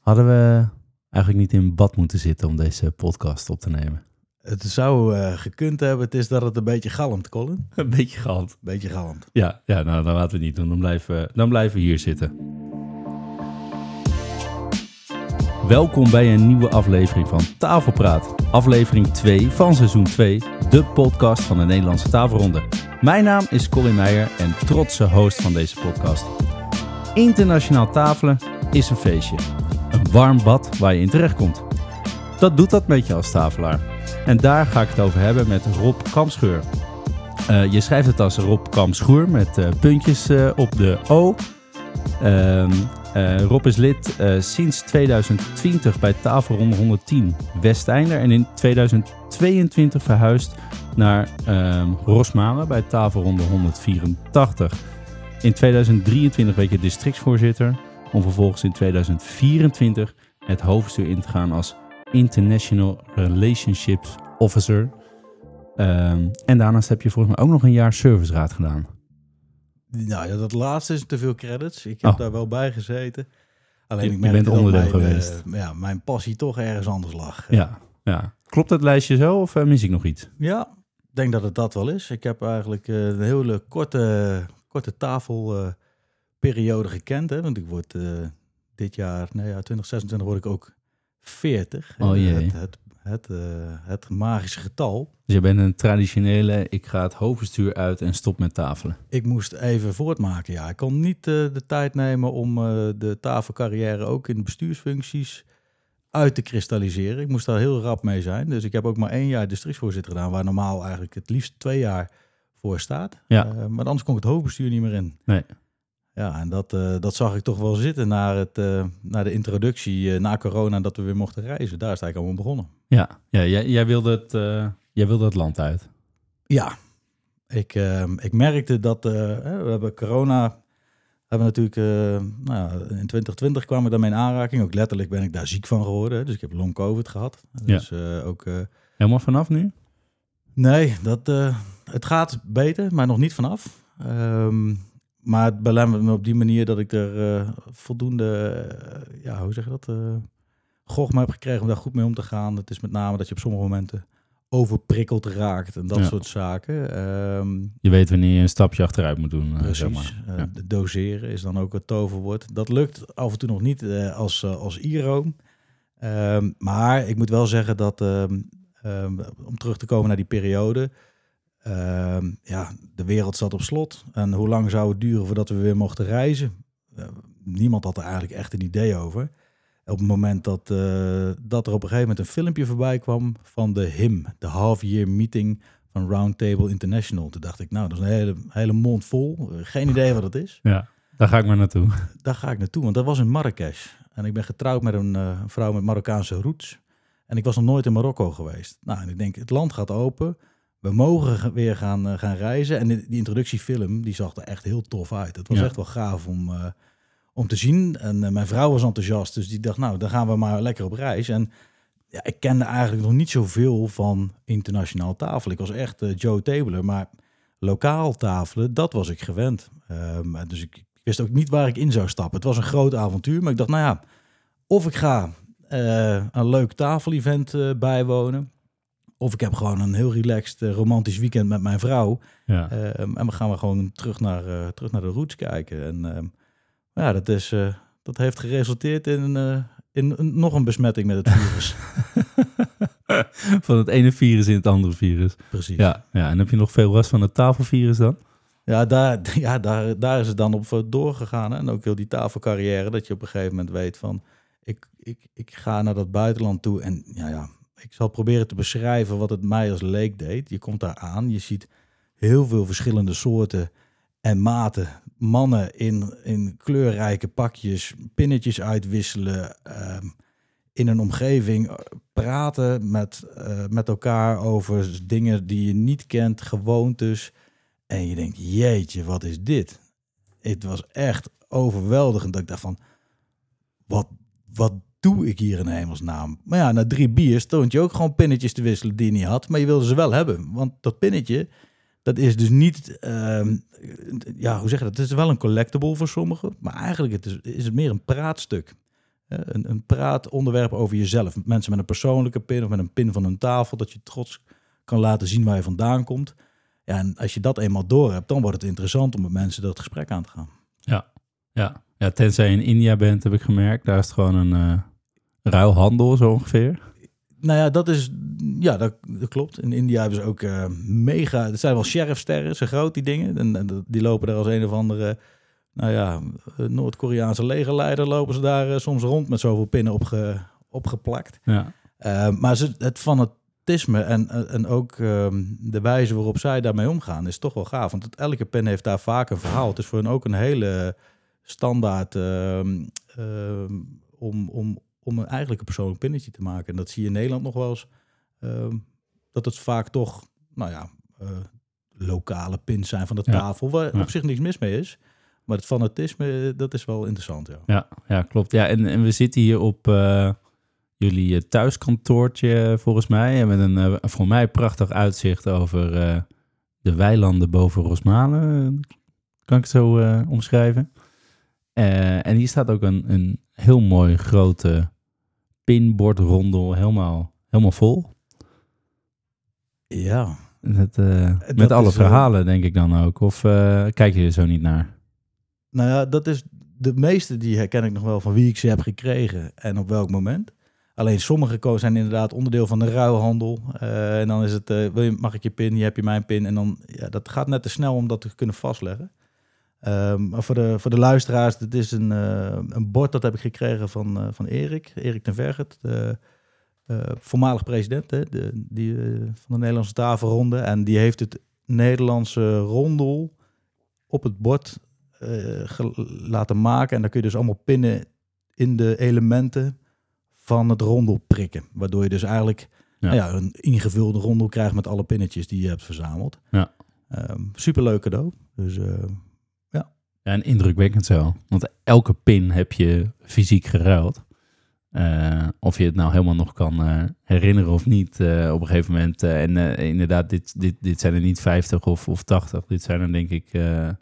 Hadden we eigenlijk niet in bad moeten zitten om deze podcast op te nemen? Het zou gekund hebben. Het is dat het een beetje galmt, Colin. Een beetje gehand. Beetje galmt. Ja, nou dan laten we het niet doen. Dan blijven we hier zitten. Welkom bij een nieuwe aflevering van Tafelpraat. Aflevering 2 van seizoen 2, de podcast van de Nederlandse Tafelronde. Mijn naam is Corrie Meijer en trotse host van deze podcast. Internationaal tafelen is een feestje. Een warm bad waar je in terecht komt. Dat doet dat met je als tafelaar. En daar ga ik het over hebben met Rob Kamschuur. Je schrijft het als Rob Kamschuur met puntjes op de O. Rob is lid sinds 2020 bij Tafelronde 110 Westeinder. En in 2022 verhuisd naar Rosmalen bij Tafelronde 184. In 2023 werd je districtsvoorzitter. Om vervolgens in 2024 het hoofdbestuur in te gaan als International Relationships Officer. En daarnaast heb je volgens mij ook nog een jaar serviceraad gedaan. Nou ja, dat laatste is te veel credits. Ik heb daar wel bij gezeten. Alleen ik je bent onderdeel geweest. Mijn passie toch ergens anders lag. Ja. Klopt het lijstje zo of mis ik nog iets? Ja, ik denk dat het dat wel is. Ik heb eigenlijk een hele korte tafelperiode gekend. Hè? Want ik word dit jaar, 2026 word ik ook 40. Oh jee. Het magische getal. Dus je bent een traditionele, ik ga het hoofdbestuur uit en stop met tafelen. Ik moest even voortmaken, ja. Ik kon niet de tijd nemen om de tafelcarrière ook in de bestuursfuncties uit te kristalliseren. Ik moest daar heel rap mee zijn. Dus ik heb ook maar 1 jaar districtsvoorzitter gedaan, waar normaal eigenlijk het liefst 2 jaar voor staat. Ja. Maar anders kon ik het hoofdbestuur niet meer in. Nee. Ja, en dat zag ik toch wel zitten naar de introductie na corona, dat we weer mochten reizen. Daar is het eigenlijk allemaal begonnen. Ja, jij wilde het land uit. Ja, ik merkte dat we hebben corona, hebben natuurlijk, in 2020 kwam ik daarmee in aanraking. Ook letterlijk ben ik daar ziek van geworden. Dus ik heb long covid gehad. Dus Helemaal vanaf nu? Nee, het gaat beter, maar nog niet vanaf. Maar het belemmert me op die manier dat ik er voldoende, gochme heb gekregen om daar goed mee om te gaan. Het is met name dat je op sommige momenten overprikkeld raakt en dat soort zaken. Je weet wanneer je een stapje achteruit moet doen. Precies. Zeg maar. De doseren is dan ook het toverwoord. Dat lukt af en toe nog niet als Iro. Maar ik moet wel zeggen dat, om terug te komen naar die periode, de wereld zat op slot. En hoe lang zou het duren voordat we weer mochten reizen? Niemand had er eigenlijk echt een idee over. Op het moment dat er op een gegeven moment een filmpje voorbij kwam van de HIM, de Half-Year Meeting van Roundtable International. Toen dacht ik, nou, dat is een hele mond vol. Geen idee wat het is. Ja, daar ga ik maar naartoe. Daar ga ik naartoe, want dat was in Marrakesh. En ik ben getrouwd met een vrouw met Marokkaanse roots. En ik was nog nooit in Marokko geweest. Nou, en ik denk, het land gaat open. We mogen weer gaan reizen. En die introductiefilm, die zag er echt heel tof uit. Het was echt wel gaaf om te zien. En mijn vrouw was enthousiast, dus die dacht, nou, dan gaan we maar lekker op reis. En ja, ik kende eigenlijk nog niet zoveel van internationaal tafelen. Ik was echt Joe Tabler, maar lokaal tafelen, dat was ik gewend. Dus ik wist ook niet waar ik in zou stappen. Het was een groot avontuur, maar ik dacht, nou ja, of ik ga een leuk tafelevent bijwonen, of ik heb gewoon een heel relaxed romantisch weekend met mijn vrouw. Ja. En we gaan gewoon terug naar de roots kijken. En dat heeft geresulteerd in nog een besmetting met het virus. Van het ene virus in het andere virus. Precies. Ja, en heb je nog veel last van het tafelvirus dan? Ja, daar is het dan op doorgegaan. Hè? En ook heel die tafelcarrière, dat je op een gegeven moment weet van, ik ga naar dat buitenland toe en ik zal proberen te beschrijven wat het mij als leek deed. Je komt daar aan, je ziet heel veel verschillende soorten en maten. Mannen in kleurrijke pakjes, pinnetjes uitwisselen, in een omgeving praten met elkaar over dingen die je niet kent, gewoontes. En je denkt, jeetje, wat is dit? Het was echt overweldigend dat ik dacht van, wat doe ik hier in hemelsnaam? Maar ja, na 3 bier stond je ook gewoon pinnetjes te wisselen die je niet had, maar je wilde ze wel hebben. Want dat pinnetje, dat is dus niet, hoe zeg je dat? Het is wel een collectible voor sommigen, maar eigenlijk is het meer een praatstuk. Een praatonderwerp over jezelf. Mensen met een persoonlijke pin of met een pin van hun tafel, dat je trots kan laten zien waar je vandaan komt. Ja, en als je dat eenmaal door hebt, dan wordt het interessant om met mensen dat gesprek aan te gaan. Ja, tenzij je in India bent, heb ik gemerkt. Daar is het gewoon een ruilhandel zo ongeveer. Nou ja, dat klopt. In India hebben ze ook mega... Het zijn wel sheriffsterren, zo groot die dingen. En die lopen daar als een of andere... Noord-Koreaanse legerleider lopen ze daar soms rond met zoveel pinnen opgeplakt. Ja. Maar het fanatisme en ook de wijze waarop zij daarmee omgaan is toch wel gaaf. Want elke pin heeft daar vaak een verhaal. Het is voor hen ook een hele standaard om eigenlijk een persoonlijk pinnetje te maken. En dat zie je in Nederland nog wel eens. Dat het vaak toch, lokale pins zijn van de tafel. Waar op zich niks mis mee is. Maar het fanatisme, dat is wel interessant, ja. Ja, klopt. Ja, en we zitten hier op jullie thuiskantoortje, volgens mij. En met een voor mij prachtig uitzicht over de weilanden boven Rosmalen. Kan ik het zo omschrijven? En hier staat ook een heel mooi grote pinbordrondel, helemaal vol. Ja. Met alle verhalen, denk ik dan ook. Of kijk je er zo niet naar? Nou ja, dat is de meeste die herken ik nog wel van wie ik ze heb gekregen en op welk moment. Alleen sommige zijn inderdaad onderdeel van de ruilhandel. En dan is het, mag ik je pin, hier heb je mijn pin. En dan, dat gaat net te snel om dat te kunnen vastleggen. Maar voor de luisteraars, dit is een bord dat heb ik gekregen van Erik ten Vergert, de voormalig president van de Nederlandse tafelronde. En die heeft het Nederlandse rondel op het bord laten maken. En daar kun je dus allemaal pinnen in de elementen van het rondel prikken. Waardoor je dus eigenlijk een ingevulde rondel krijgt met alle pinnetjes die je hebt verzameld. Ja. Superleuk cadeau. Dus ja, en indrukwekkend zo. Want elke pin heb je fysiek geruild. Of je het nou helemaal nog kan herinneren of niet op een gegeven moment. Inderdaad, dit zijn er niet 50 of 80. Dit zijn er denk ik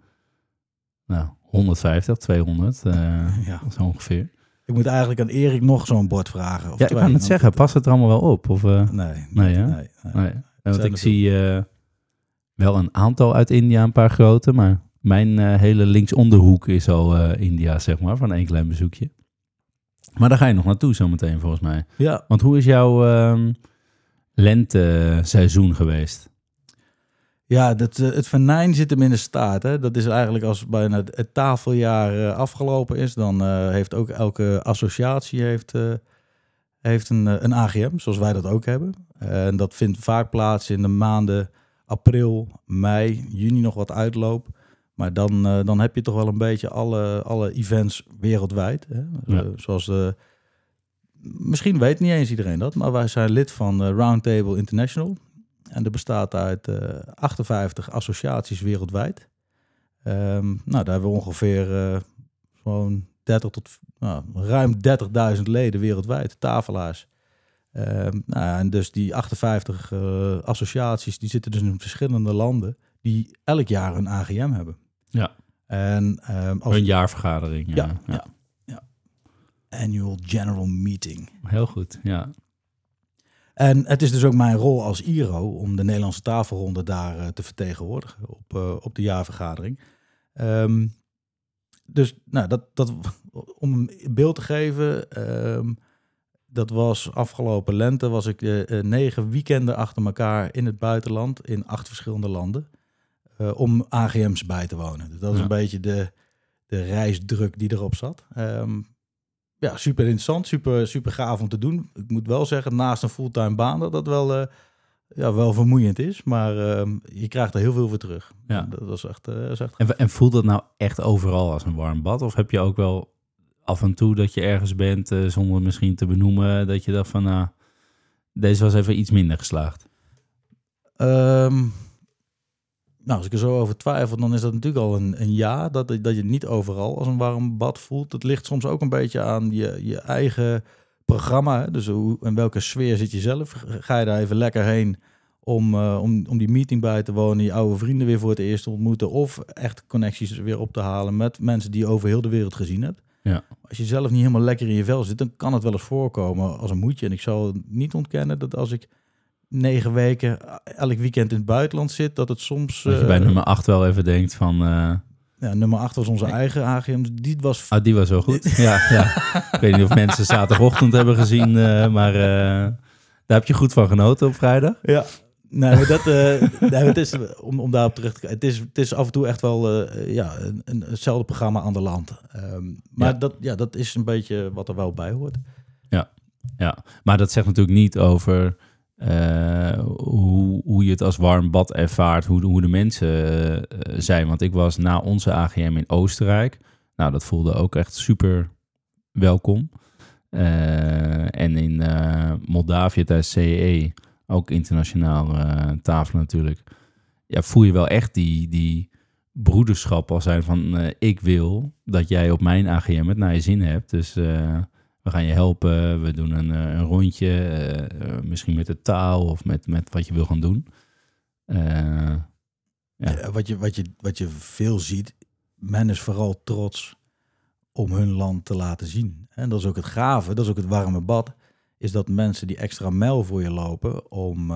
150, 200. Zo ongeveer. Ik moet eigenlijk aan Erik nog zo'n bord vragen. Of ik kan het zeggen. Past het er allemaal wel op? Of, Nee. Want ik zie wel een aantal uit India, een paar grote. Maar mijn hele linksonderhoek is al India, zeg maar, van één klein bezoekje. Maar daar ga je nog naartoe zometeen, volgens mij. Ja. Want hoe is jouw lenteseizoen geweest? Ja, het venijn zit hem in de staart. Hè? Dat is eigenlijk als bijna het tafeljaar afgelopen is, dan heeft ook elke associatie heeft een AGM, zoals wij dat ook hebben. En dat vindt vaak plaats in de maanden april, mei, juni nog wat uitloop. Maar dan heb je toch wel een beetje alle events wereldwijd. Hè? Ja. Zoals misschien weet niet eens iedereen dat, maar wij zijn lid van Roundtable International. En dat bestaat uit 58 associaties wereldwijd. Daar hebben we ongeveer gewoon 30 tot ruim 30.000 leden wereldwijd, tafelaars. En dus die 58 associaties, die zitten dus in verschillende landen, die elk jaar een AGM hebben. Ja. En, een jaarvergadering. Ja. Annual General Meeting. Heel goed, ja. En het is dus ook mijn rol als IRO om de Nederlandse tafelronde daar te vertegenwoordigen op de jaarvergadering. Dus dat om een beeld te geven, dat was afgelopen lente, was ik 9 weekenden achter elkaar in het buitenland, in 8 verschillende landen, om AGM's bij te wonen. Dus dat is een beetje de reisdruk die erop zat. Ja, super interessant, super gaaf om te doen. Ik moet wel zeggen, naast een fulltime baan, dat wel vermoeiend is. Maar je krijgt er heel veel voor terug. Ja. Dat was echt En voelt dat nou echt overal als een warm bad? Of heb je ook wel af en toe dat je ergens bent, zonder misschien te benoemen, dat je dacht van, deze was even iets minder geslaagd? Als ik er zo over twijfel, dan is dat natuurlijk al een ja, dat je niet overal als een warm bad voelt. Het ligt soms ook een beetje aan je eigen programma. Hè? Dus in welke sfeer zit je zelf? Ga je daar even lekker heen om die meeting bij te wonen, je oude vrienden weer voor het eerst te ontmoeten, of echt connecties weer op te halen met mensen die je over heel de wereld gezien hebt. Ja. Als je zelf niet helemaal lekker in je vel zit, dan kan het wel eens voorkomen als een moedje. En ik zal niet ontkennen dat als ik 9 weken elk weekend in het buitenland zit, dat het soms... Dat je bij nummer 8 wel even denkt van... Ja, nummer 8 was onze eigen AGM. Die was... die was wel goed. Ja. Ik weet niet of mensen zaterdagochtend hebben gezien, maar daar heb je goed van genoten op vrijdag. Ja, nee, maar het is, om daarop terug te kijken, het is af en toe echt wel hetzelfde programma aan de land. Maar dat is een beetje wat er wel bij hoort. Ja, maar dat zegt natuurlijk niet over hoe je het als warm bad ervaart, hoe de mensen zijn. Want ik was na onze AGM in Oostenrijk. Nou, dat voelde ook echt super welkom. En in Moldavië tijdens CEE, ook internationaal tafelen natuurlijk. Ja, voel je wel echt die broederschap al zijn van... ik wil dat jij op mijn AGM het naar je zin hebt. Dus we gaan je helpen. We doen een rondje. Misschien met de taal of met wat je wil gaan doen. Ja, wat je veel ziet, men is vooral trots om hun land te laten zien. En dat is ook het gave, dat is ook het warme bad, is dat mensen die extra mijl voor je lopen om,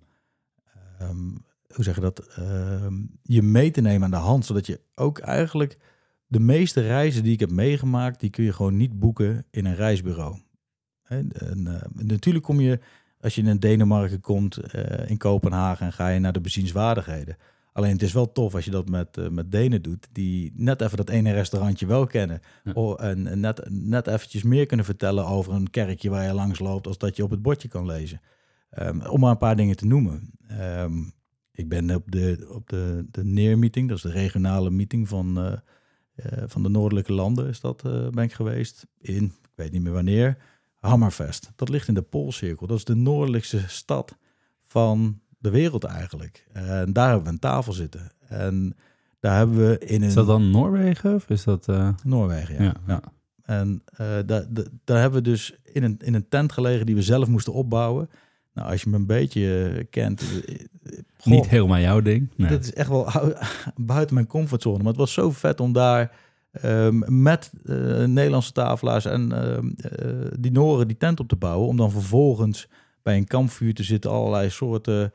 hoe zeg je dat, je mee te nemen aan de hand, zodat je ook eigenlijk de meeste reizen die ik heb meegemaakt, die kun je gewoon niet boeken in een reisbureau. Natuurlijk kom je, als je in Denemarken komt, in Kopenhagen, en ga je naar de bezienswaardigheden. Alleen het is wel tof als je dat met Denen doet, die net even dat ene restaurantje wel kennen. Ja. En net eventjes meer kunnen vertellen over een kerkje waar je langs loopt, als dat je op het bordje kan lezen. Om maar een paar dingen te noemen. Ik ben op de NEER-meeting, dat is de regionale meeting van de noordelijke landen, ben ik geweest. Ik weet niet meer wanneer, Hammerfest. Dat ligt in de Poolcirkel. Dat is de noordelijkste stad van de wereld eigenlijk. En daar hebben we een tafel zitten. En daar hebben we Is dat dan Noorwegen of is dat... Noorwegen, ja. En daar hebben we dus in een tent gelegen die we zelf moesten opbouwen. Nou, als je me een beetje kent... Niet helemaal jouw ding. Nee. Dat is echt wel buiten mijn comfortzone. Maar het was zo vet om daar met Nederlandse tafelaars en die Noren die tent op te bouwen. Om dan vervolgens bij een kampvuur te zitten, allerlei soorten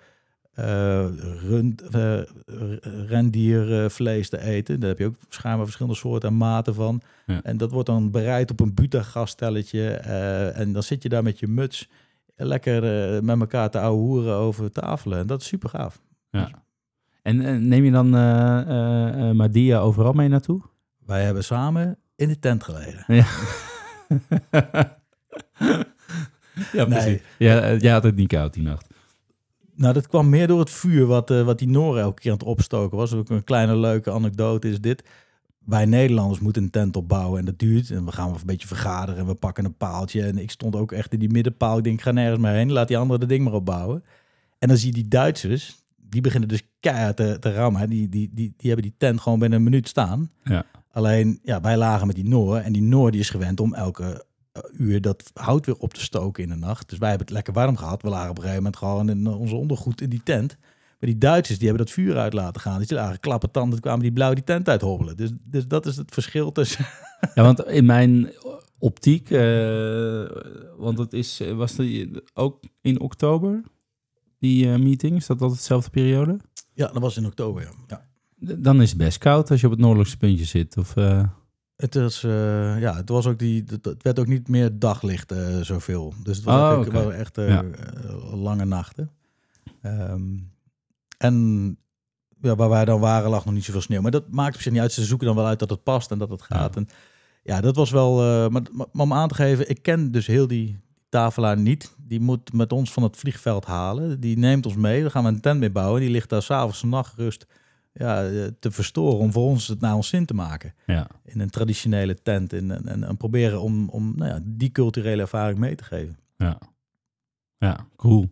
rendiervlees te eten. Daar heb je ook schijnbaar verschillende soorten en maten van. Ja. En dat wordt dan bereid op een butagastelletje. En dan zit je daar met je muts lekker met elkaar te ouwehoeren over tafelen. En dat is super gaaf. Ja. En neem je dan Madia overal mee naartoe? Wij hebben samen in de tent gelegen. Ja, ja precies. Nee. Jij had het niet koud die nacht. Nou, dat kwam meer door het vuur wat die Noren elke keer aan het opstoken was. Ook een kleine leuke anekdote is dit. Wij Nederlanders moeten een tent opbouwen en dat duurt. En we gaan een beetje vergaderen en we pakken een paaltje. En ik stond ook echt in die middenpaal. Ik denk, ik ga nergens meer heen. Laat die anderen de ding maar opbouwen. En dan zie je die Duitsers, die beginnen dus keihard te rammen. Die hebben die tent gewoon binnen een minuut staan. Ja. Alleen, ja, wij lagen met die Noor. En die Noor die is gewend om elke uur dat hout weer op te stoken in de nacht. Dus wij hebben het lekker warm gehad. We lagen op een gegeven moment gewoon in onze ondergoed in die tent. Maar die Duitsers, die hebben dat vuur uit laten gaan. Die lagen klappertanden, kwamen die blauw die tent uithobbelen. Dus dat is het verschil tussen... Ja, want in mijn optiek, want het was die ook in oktober, die meeting? Is dat altijd dezelfde periode? Ja, dat was in oktober, ja. Dan is het best koud als je op het noordelijkste puntje zit, of... Het was ook het werd ook niet meer daglicht zoveel. Dus het was wel echt lange nachten. En ja, waar wij dan waren lag nog niet zoveel sneeuw. Maar dat maakt op zich niet uit. Ze zoeken dan wel uit dat het past en dat het gaat. Ja. En ja, dat was wel... Maar om aan te geven, ik ken dus heel die tafelaar niet. Die moet met ons van het vliegveld halen. Die neemt ons mee. Dan gaan we een tent mee bouwen. Die ligt daar 's avonds en nachtrust te verstoren om voor ons het naar ons zin te maken. Ja. In een traditionele tent. En proberen om die culturele ervaring mee te geven. Ja, cool.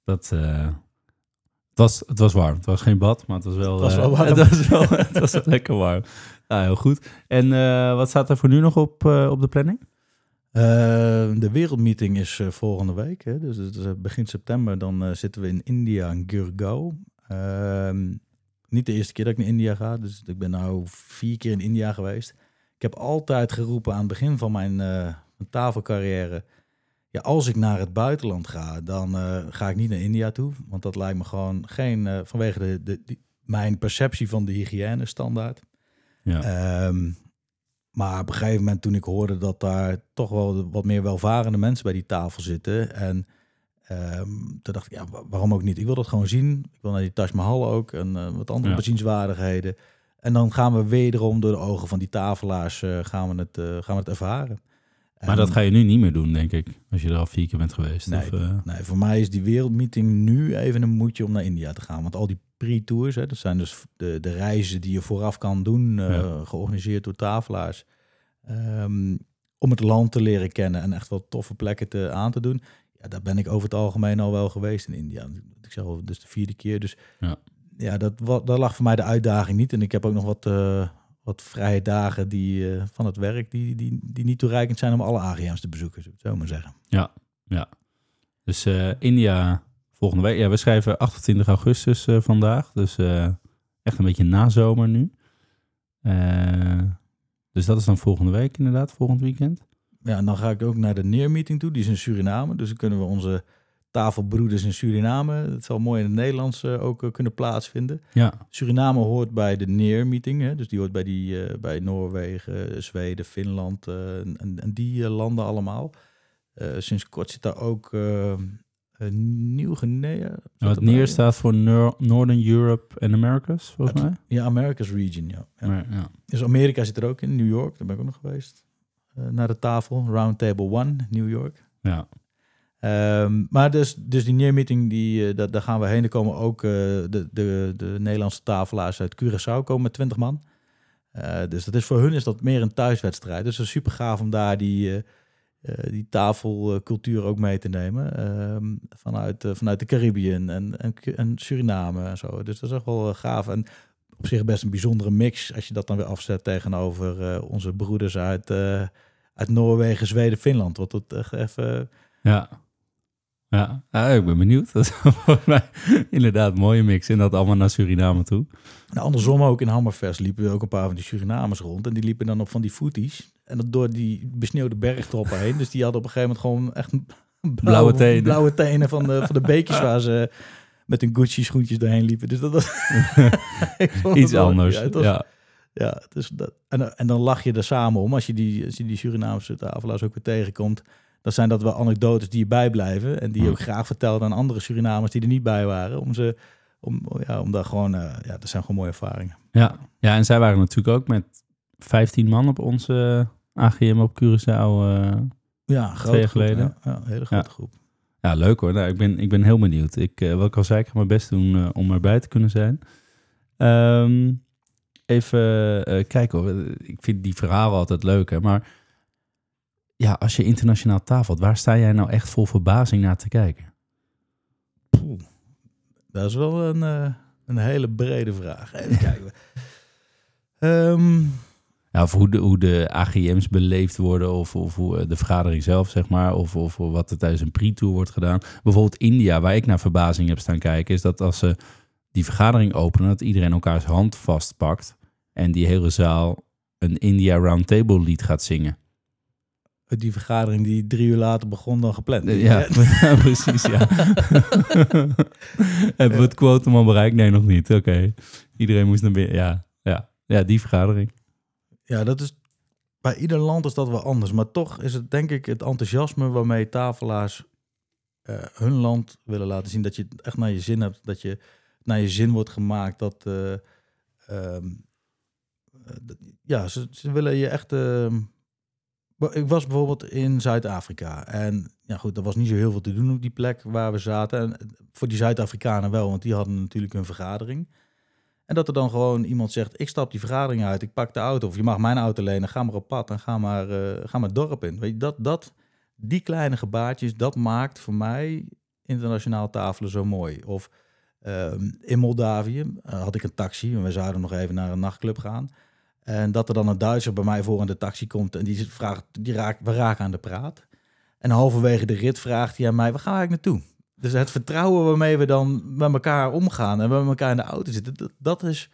Het was warm. Het was geen bad, maar het was wel warm. Het was lekker warm. Nou, heel goed. En wat staat er voor nu nog op de planning? De wereldmeeting is volgende week. Hè? Dus begin september. Dan zitten we in India, in Gurgaon. Niet de eerste keer dat ik naar India ga. Dus ik ben nou 4 keer in India geweest. Ik heb altijd geroepen aan het begin van mijn tafelcarrière... Ja, als ik naar het buitenland ga, dan ga ik niet naar India toe. Want dat lijkt me gewoon geen... vanwege mijn perceptie van de hygiënestandaard. Ja. Maar op een gegeven moment toen ik hoorde dat daar toch wel wat meer welvarende mensen bij die tafel zitten. En toen dacht ik, ja, waarom ook niet? Ik wil dat gewoon zien. Ik wil naar die Taj Mahal ook en wat andere bezienswaardigheden. En dan gaan we wederom door de ogen van die tafelaars gaan we het ervaren. Maar dat ga je nu niet meer doen, denk ik, als je er al 4 keer bent geweest. Nee, of, nee, voor mij is die wereldmeeting nu even een moedje om naar India te gaan. Want al die pre-tours, dat zijn dus de reizen die je vooraf kan doen, georganiseerd door tafelaars. Om het land te leren kennen en echt wel toffe plekken aan te doen. Ja, daar ben ik over het algemeen al wel geweest in India. Ik zeg al, dus de 4e keer. Dus ja, dat lag voor mij de uitdaging niet. En ik heb ook nog wat vrije dagen van het werk die niet toereikend zijn om alle AGM's te bezoeken, zou ik zo maar zeggen. Ja. Dus India volgende week. Ja, we schrijven 28 augustus vandaag. Dus echt een beetje nazomer nu. Dus dat is dan volgende week inderdaad, volgend weekend. Ja, en dan ga ik ook naar de NEAR-meeting toe. Die is in Suriname. Dus dan kunnen we onze tafelbroeders in Suriname... Het zal mooi in het Nederlands ook kunnen plaatsvinden. Ja. Suriname hoort bij de NEAR-meeting. Dus die hoort bij Noorwegen, Zweden, Finland en die landen allemaal. Sinds kort zit daar ook Nieuw-Guinea. Het NEAR staat voor Northern Europe en Americas, volgens mij. Ja, Americas region, ja. Ja. Dus Amerika zit er ook in, New York. Daar ben ik ook nog geweest. Naar de tafel, Roundtable 1, New York. Ja. Maar dus die NEAR-meeting, daar gaan we heen. Er komen ook de Nederlandse tafelaars uit Curaçao komen met 20 man. Dus dat is voor hun is dat meer een thuiswedstrijd. Dus het is super gaaf om daar die tafelcultuur ook mee te nemen. Vanuit de Caribiën en Suriname en zo. Dus dat is echt wel gaaf. En op zich best een bijzondere mix als je dat dan weer afzet tegenover onze broeders uit Noorwegen, Zweden, Finland. Wat het echt even... Ja, ik ben benieuwd. Dat is volgens mij inderdaad een mooie mix. En dat allemaal naar Suriname toe. Nou, andersom ook in Hammerfest liepen ook een paar van die Surinamers rond. En die liepen dan op van die footies. En dat door die besneeuwde bergtoppen heen. Dus die hadden op een gegeven moment gewoon echt blauwe tenen van de beekjes waar ze met hun Gucci schoentjes doorheen liepen. Dus dat was iets anders. Ja, dus dat, en dan lach je er samen om als je die Surinaamse tafelaars ook weer tegenkomt. Dat zijn dat wel anekdotes die je bijblijven en die je ook graag vertelt aan andere Surinamers die er niet bij waren. Om daar gewoon, dat zijn gewoon mooie ervaringen. Ja, en zij waren natuurlijk ook met 15 man op onze AGM op Curaçao. Ja, 2 jaar geleden. Ja, een hele grote groep. Ja, leuk hoor. Nou, ik ben heel benieuwd. Wat ik al zei, ik ga mijn best doen om erbij te kunnen zijn. Even kijken hoor. Ik vind die verhalen altijd leuk, hè. Maar ja, als je internationaal tafelt, waar sta jij nou echt vol verbazing naar te kijken? Dat is wel een hele brede vraag. Even kijken. Of hoe de AGM's beleefd worden of hoe de vergadering zelf, zeg maar. Of wat er tijdens een pre-tour wordt gedaan. Bijvoorbeeld India, waar ik naar verbazing heb staan kijken, is dat als ze die vergadering openen, dat iedereen elkaars hand vastpakt en die hele zaal een India Roundtable lied gaat zingen. Die vergadering die 3 uur later begon dan gepland. Ja, precies, ja. Hebben we het quotum al bereikt? Nee, nog niet. Oké. Iedereen moest naar binnen. Ja, die vergadering. Ja, dat is... Bij ieder land is dat wel anders. Maar toch is het denk ik het enthousiasme waarmee tafelaars hun land willen laten zien. Dat je het echt naar je zin hebt. Dat je naar je zin wordt gemaakt. Ze willen je echt... Ik was bijvoorbeeld in Zuid-Afrika. En ja goed, er was niet zo heel veel te doen op die plek waar we zaten. En voor die Zuid-Afrikanen wel, want die hadden natuurlijk hun vergadering. En dat er dan gewoon iemand zegt, ik stap die vergadering uit, ik pak de auto. Of je mag mijn auto lenen, ga maar op pad en ga maar het dorp in. Weet je, die kleine gebaartjes, dat maakt voor mij internationaal tafelen zo mooi. Of in Moldavië had ik een taxi en we zouden nog even naar een nachtclub gaan. En dat er dan een Duitser bij mij voor in de taxi komt en die vraagt, we raken aan de praat. En halverwege de rit vraagt hij aan mij, waar gaan we eigenlijk naartoe? Dus het vertrouwen waarmee we dan met elkaar omgaan en met elkaar in de auto zitten,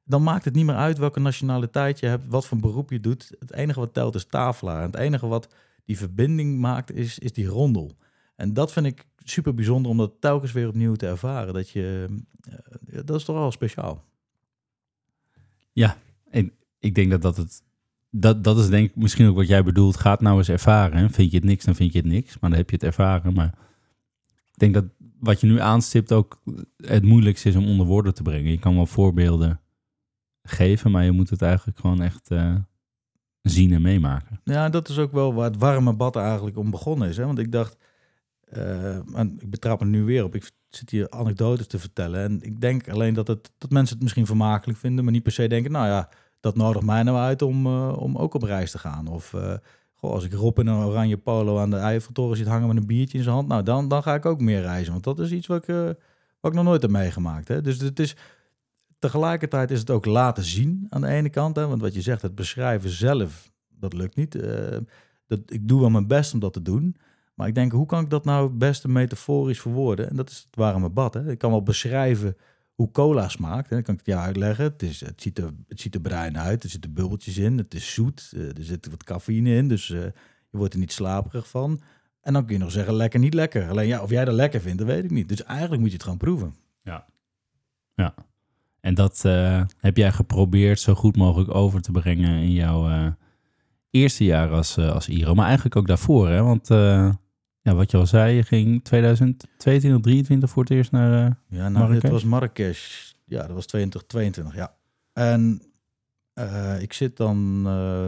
dan maakt het niet meer uit welke nationaliteit je hebt, wat voor beroep je doet. Het enige wat telt is tafelaar. En het enige wat die verbinding maakt is die rondel. En dat vind ik super bijzonder om dat telkens weer opnieuw te ervaren. Dat is toch wel speciaal. Ja, en ik denk dat is denk ik misschien ook wat jij bedoelt. Gaat nou eens ervaren. Hè? Vind je het niks, dan vind je het niks. Maar dan heb je het ervaren. Maar ik denk dat wat je nu aanstipt ook het moeilijkste is om onder woorden te brengen. Je kan wel voorbeelden geven, maar je moet het eigenlijk gewoon echt zien en meemaken. Ja, dat is ook wel waar het warme bad eigenlijk om begonnen is. Hè? Want ik dacht, en ik betrap me nu weer op, ik zit hier anekdotes te vertellen. En ik denk alleen dat mensen het misschien vermakelijk vinden, maar niet per se denken, nou ja, dat nodigt mij nou uit om ook op reis te gaan. Of als ik Rob in een oranje polo aan de Eiffeltoren ziet hangen met een biertje in zijn hand, nou dan ga ik ook meer reizen. Want dat is iets wat ik nog nooit heb meegemaakt. Hè? Dus het is, tegelijkertijd is het ook laten zien aan de ene kant. Hè? Want wat je zegt, het beschrijven zelf, dat lukt niet. Ik doe wel mijn best om dat te doen. Maar ik denk, hoe kan ik dat nou het beste metaforisch verwoorden? En dat is het warme bad. Hè? Ik kan wel beschrijven hoe cola smaakt. Hè? Dan kan ik het je uitleggen. Het ziet er bruin uit. Er zitten bubbeltjes in. Het is zoet. Er zit wat cafeïne in. Dus je wordt er niet slaperig van. En dan kun je nog zeggen, lekker, niet lekker. Alleen ja, of jij dat lekker vindt, dat weet ik niet. Dus eigenlijk moet je het gewoon proeven. Ja. En dat heb jij geprobeerd zo goed mogelijk over te brengen in jouw eerste jaar als Iro. Maar eigenlijk ook daarvoor, hè? Want wat je al zei, je ging 2022, 2023 voor het eerst naar Marrakesh. Het was Marrakesh. Ja, dat was 2022, ja. En ik zit dan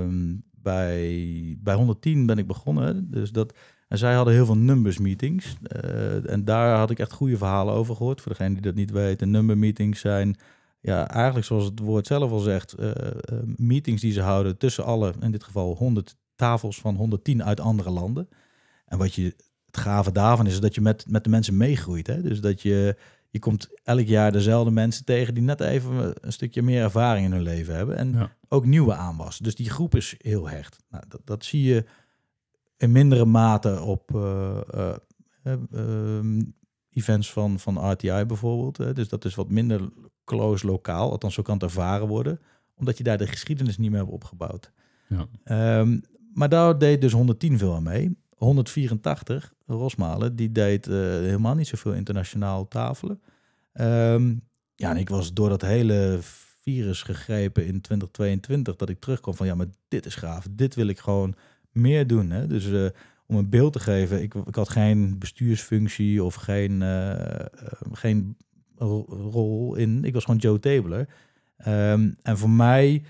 bij 110 ben ik begonnen. Dus en zij hadden heel veel numbers meetings. En daar had ik echt goede verhalen over gehoord. Voor degene die dat niet weten, number meetings zijn, ja, eigenlijk zoals het woord zelf al zegt, meetings die ze houden tussen alle, in dit geval 100 tafels van 110 uit andere landen. En het gave daarvan is dat je met de mensen meegroeit. Hè? Dus dat je komt elk jaar dezelfde mensen tegen die net even een stukje meer ervaring in hun leven hebben. En ook nieuwe aanwas. Dus die groep is heel hecht. Nou, dat zie je in mindere mate op events van RTI bijvoorbeeld. Hè? Dus dat is wat minder close lokaal. Althans, zo kan het ervaren worden. Omdat je daar de geschiedenis niet meer hebt opgebouwd. Ja. Maar daar deed dus 110 veel aan mee. 184, Rosmalen, die deed helemaal niet zoveel internationaal tafelen. En ik was door dat hele virus gegrepen in 2022... dat ik terugkwam van, ja, maar dit is gaaf. Dit wil ik gewoon meer doen. Hè? Dus om een beeld te geven, ik had geen bestuursfunctie of geen rol in. Ik was gewoon Joe Tabler. En voor mij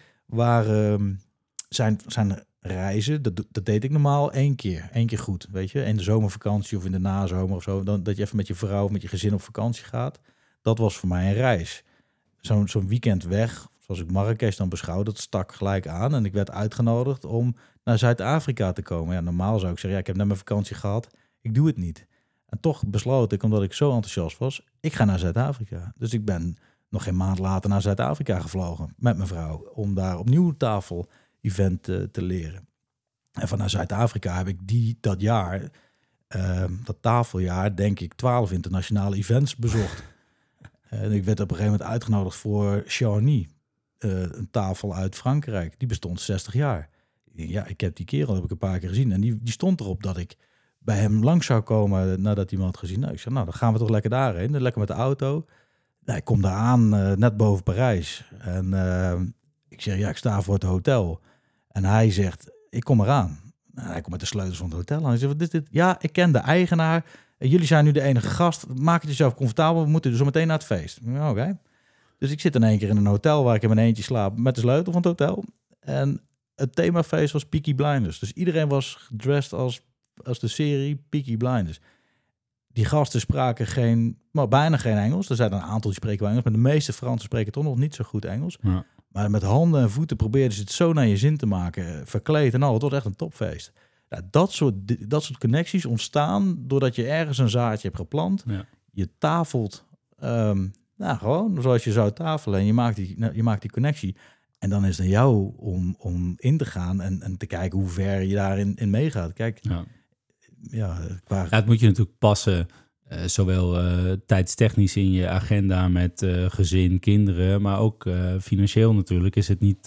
zijn reizen, dat deed ik normaal één keer goed, weet je. In de zomervakantie of in de nazomer of zo, dat je even met je vrouw of met je gezin op vakantie gaat. Dat was voor mij een reis. Zo'n weekend weg, zoals ik Marrakesh dan beschouw, dat stak gelijk aan. En ik werd uitgenodigd om naar Zuid-Afrika te komen. Ja, normaal zou ik zeggen, ik heb net mijn vakantie gehad, ik doe het niet. En toch besloot ik, omdat ik zo enthousiast was, ik ga naar Zuid-Afrika. Dus ik ben nog geen maand later naar Zuid-Afrika gevlogen met mijn vrouw, om daar opnieuw tafel-event te leren. En vanuit Zuid-Afrika heb ik dat jaar, dat tafeljaar, denk ik 12 internationale events bezocht. En ik werd op een gegeven moment uitgenodigd voor Charny, een tafel uit Frankrijk. Die bestond 60 jaar. Ja, ik heb die kerel heb ik een paar keer gezien. En die stond erop dat ik bij hem langs zou komen nadat hij me had gezien. Nou, ik zei, dan gaan we toch lekker daarheen. Lekker met de auto. Nou, ik kom daar aan, net boven Parijs. En ik zeg, ik sta voor het hotel. En hij zegt, ik kom eraan. Nou, hij komt met de sleutels van het hotel aan. Hij zegt, wat is dit? Ja, ik ken de eigenaar. Jullie zijn nu de enige gast. Maak het jezelf comfortabel. We moeten dus zo meteen naar het feest. Oké. Dus ik zit in één keer in een hotel waar ik in mijn eentje slaap met de sleutel van het hotel. En het themafeest was Peaky Blinders. Dus iedereen was gedressed als de serie Peaky Blinders. Die gasten spraken bijna geen Engels. Er zijn een aantal die spreken wel Engels, maar de meeste Fransen spreken toch nog niet zo goed Engels. Ja. Maar met handen en voeten probeerden ze het zo naar je zin te maken. Verkleed en al. Het was echt een topfeest. Ja, dat soort connecties ontstaan doordat je ergens een zaadje hebt geplant. Ja. Je tafelt gewoon zoals je zou tafelen. En je maakt die connectie. En dan is het aan jou om in te gaan en te kijken hoe ver je daarin meegaat. Kijk, het moet je natuurlijk passen Zowel tijdstechnisch in je agenda met gezin, kinderen, maar ook financieel natuurlijk is het niet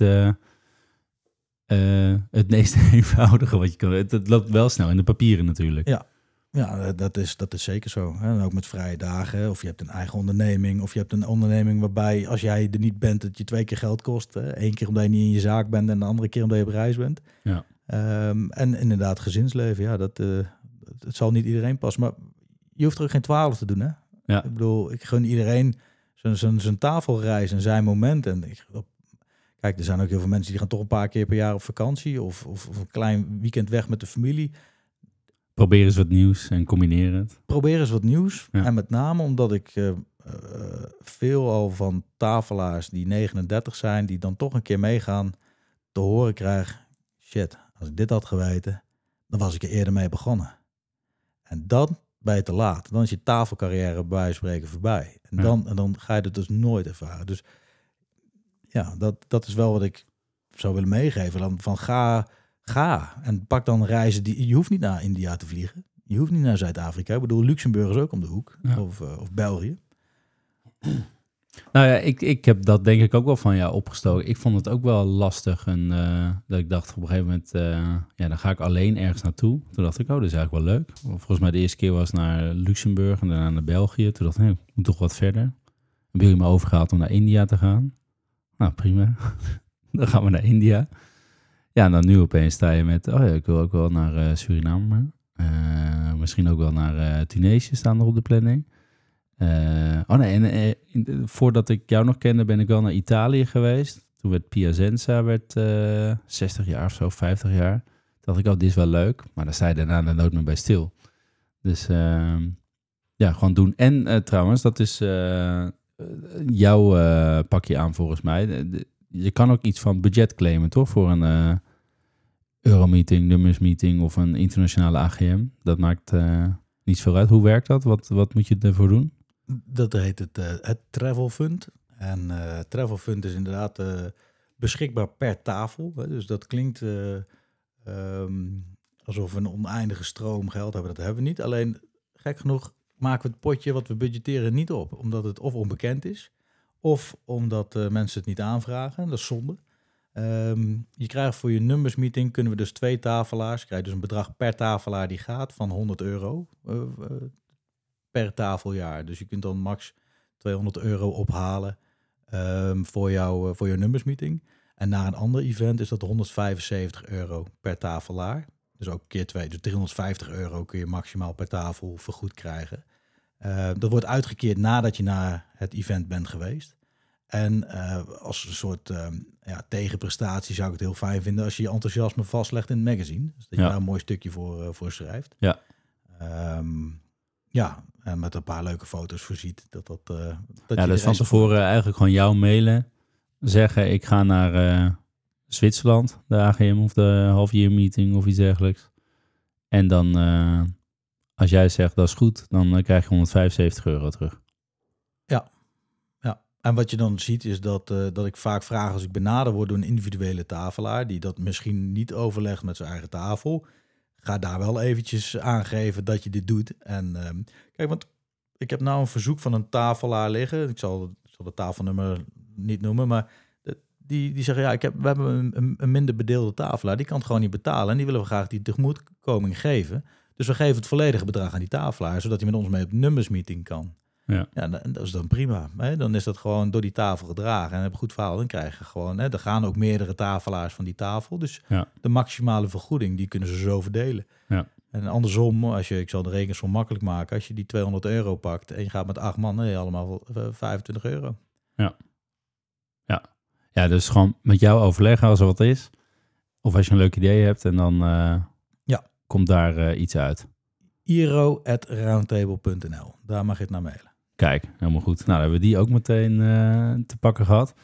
het meest eenvoudige wat je kan. Het loopt wel snel in de papieren natuurlijk. Ja, dat is zeker zo. En ook met vrije dagen. Of je hebt een eigen onderneming. Of je hebt een onderneming waarbij als jij er niet bent, het je 2 keer geld kost. Hè? 1 keer omdat je niet in je zaak bent en de andere keer omdat je op reis bent. Ja. En inderdaad gezinsleven. Ja, het zal niet iedereen passen. Maar je hoeft er ook geen 12 te doen, hè? Ja. Ik bedoel, ik gun iedereen zijn tafelreis en zijn moment. En kijk, er zijn ook heel veel mensen die gaan toch een paar keer per jaar op vakantie. Of een klein weekend weg met de familie. Probeer eens wat nieuws en combineer het. Probeer eens wat nieuws. Ja. En met name omdat ik veel al van tafelaars die 39 zijn, die dan toch een keer meegaan, te horen krijg, shit, als ik dit had geweten, dan was ik er eerder mee begonnen. En dan ben je te laat. Dan is je tafelcarrière bij wijze van spreken voorbij. En dan ga je het dus nooit ervaren. Dus ja, dat is wel wat ik zou willen meegeven. Dan van ga en pak dan reizen die... Je hoeft niet naar India te vliegen. Je hoeft niet naar Zuid-Afrika. Ik bedoel, Luxemburg is ook om de hoek. Ja. Of België. Nou ja, ik heb dat denk ik ook wel van jou opgestoken. Ik vond het ook wel lastig. En dat ik dacht op een gegeven moment... dan ga ik alleen ergens naartoe. Toen dacht ik, dat is eigenlijk wel leuk. Volgens mij de eerste keer was naar Luxemburg en daarna naar België. Toen dacht ik, ik moet toch wat verder. Dan ben je me overgehaald om naar India te gaan. Nou, prima. Dan gaan we naar India. Ja, en dan nu opeens sta je met... ik wil ook wel naar Suriname. Misschien ook wel naar Tunesië staan nog op de planning. Voordat ik jou nog kende ben ik wel naar Italië geweest. Toen werd Piacenza 60 jaar of zo, 50 jaar. Toen dacht ik, dit is wel leuk. Maar daar sta je daarna nooit meer bij stil. Dus gewoon doen. En trouwens, dat is jouw pakje aan volgens mij. Je kan ook iets van budget claimen, toch? Voor een Euromeeting, nummersmeeting of een internationale AGM. Dat maakt niet veel uit. Hoe werkt dat? Wat moet je ervoor doen? Dat heet het Travel Fund. En Travel Fund is inderdaad beschikbaar per tafel. Hè? Dus dat klinkt alsof we een oneindige stroom geld hebben. Dat hebben we niet. Alleen, gek genoeg, maken we het potje wat we budgetteren niet op. Omdat het of onbekend is, of omdat mensen het niet aanvragen. Dat is zonde. Je krijgt voor je nummersmeeting, kunnen we dus 2 tafelaars. Je krijgt dus een bedrag per tafelaar die gaat van €100 per tafeljaar. Dus je kunt dan max €200 ophalen voor jouw nummersmeeting. En naar een ander event is dat €175 per tafelaar. Dus ook keer 2. Dus €350 kun je maximaal per tafel vergoed krijgen. Dat wordt uitgekeerd nadat je naar het event bent geweest. En als een soort tegenprestatie zou ik het heel fijn vinden als je je enthousiasme vastlegt in het magazine. Dus dat je daar een mooi stukje voor schrijft. Ja. En met een paar leuke foto's voorziet. Dus van tevoren eigenlijk gewoon jou mailen. Zeggen, ik ga naar Zwitserland, de AGM of de half-year meeting of iets dergelijks. En dan, als jij zegt dat is goed, dan krijg je €175 terug. Ja. En wat je dan ziet is dat ik vaak vraag als ik benaderd word door een individuele tafelaar, die dat misschien niet overlegt met zijn eigen tafel, ga daar wel eventjes aangeven dat je dit doet. En kijk, want ik heb nou een verzoek van een tafelaar liggen. Ik zal de tafelnummer niet noemen, maar die zeggen, we hebben een minder bedeelde tafelaar. Die kan het gewoon niet betalen en die willen we graag die tegemoetkoming geven. Dus we geven het volledige bedrag aan die tafelaar, zodat hij met ons mee op nummersmeeting kan. Ja, dat is dan prima. Hè? Dan is dat gewoon door die tafel gedragen. En heb een goed verhaal, dan krijg je gewoon... er gaan ook meerdere tafelaars van die tafel. Dus de maximale vergoeding, die kunnen ze zo verdelen. Ja. En andersom, ik zal de rekensom makkelijk maken... als je die €200 pakt en je gaat met 8 man... dan heb je allemaal €25. Ja, dus gewoon met jou overleggen als er wat is. Of als je een leuk idee hebt en dan komt daar iets uit. iro@roundtable.nl. Daar mag je het naar mailen. Kijk, helemaal goed. Nou, dan hebben we die ook meteen te pakken gehad.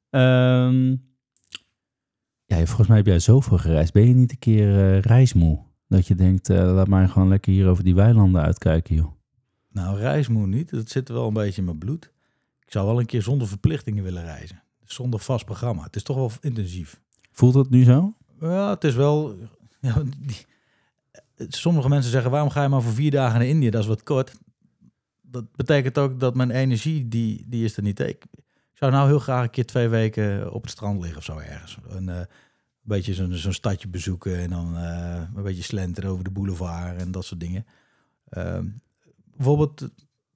Volgens mij heb jij zoveel gereisd. Ben je niet een keer reismoe? Dat je denkt, laat maar gewoon lekker hier over die weilanden uitkijken, joh. Nou, reismoe niet. Dat zit wel een beetje in mijn bloed. Ik zou wel een keer zonder verplichtingen willen reizen. Zonder vast programma. Het is toch wel intensief. Voelt dat nu zo? Ja, het is wel... sommige mensen zeggen, waarom ga je maar voor 4 dagen naar India? Dat is wat kort. dat betekent ook dat mijn energie, die is er niet. Ik zou nou heel graag een keer 2 weken op het strand liggen of zo ergens. Een beetje zo'n stadje bezoeken en dan een beetje slenteren over de boulevard en dat soort dingen. Bijvoorbeeld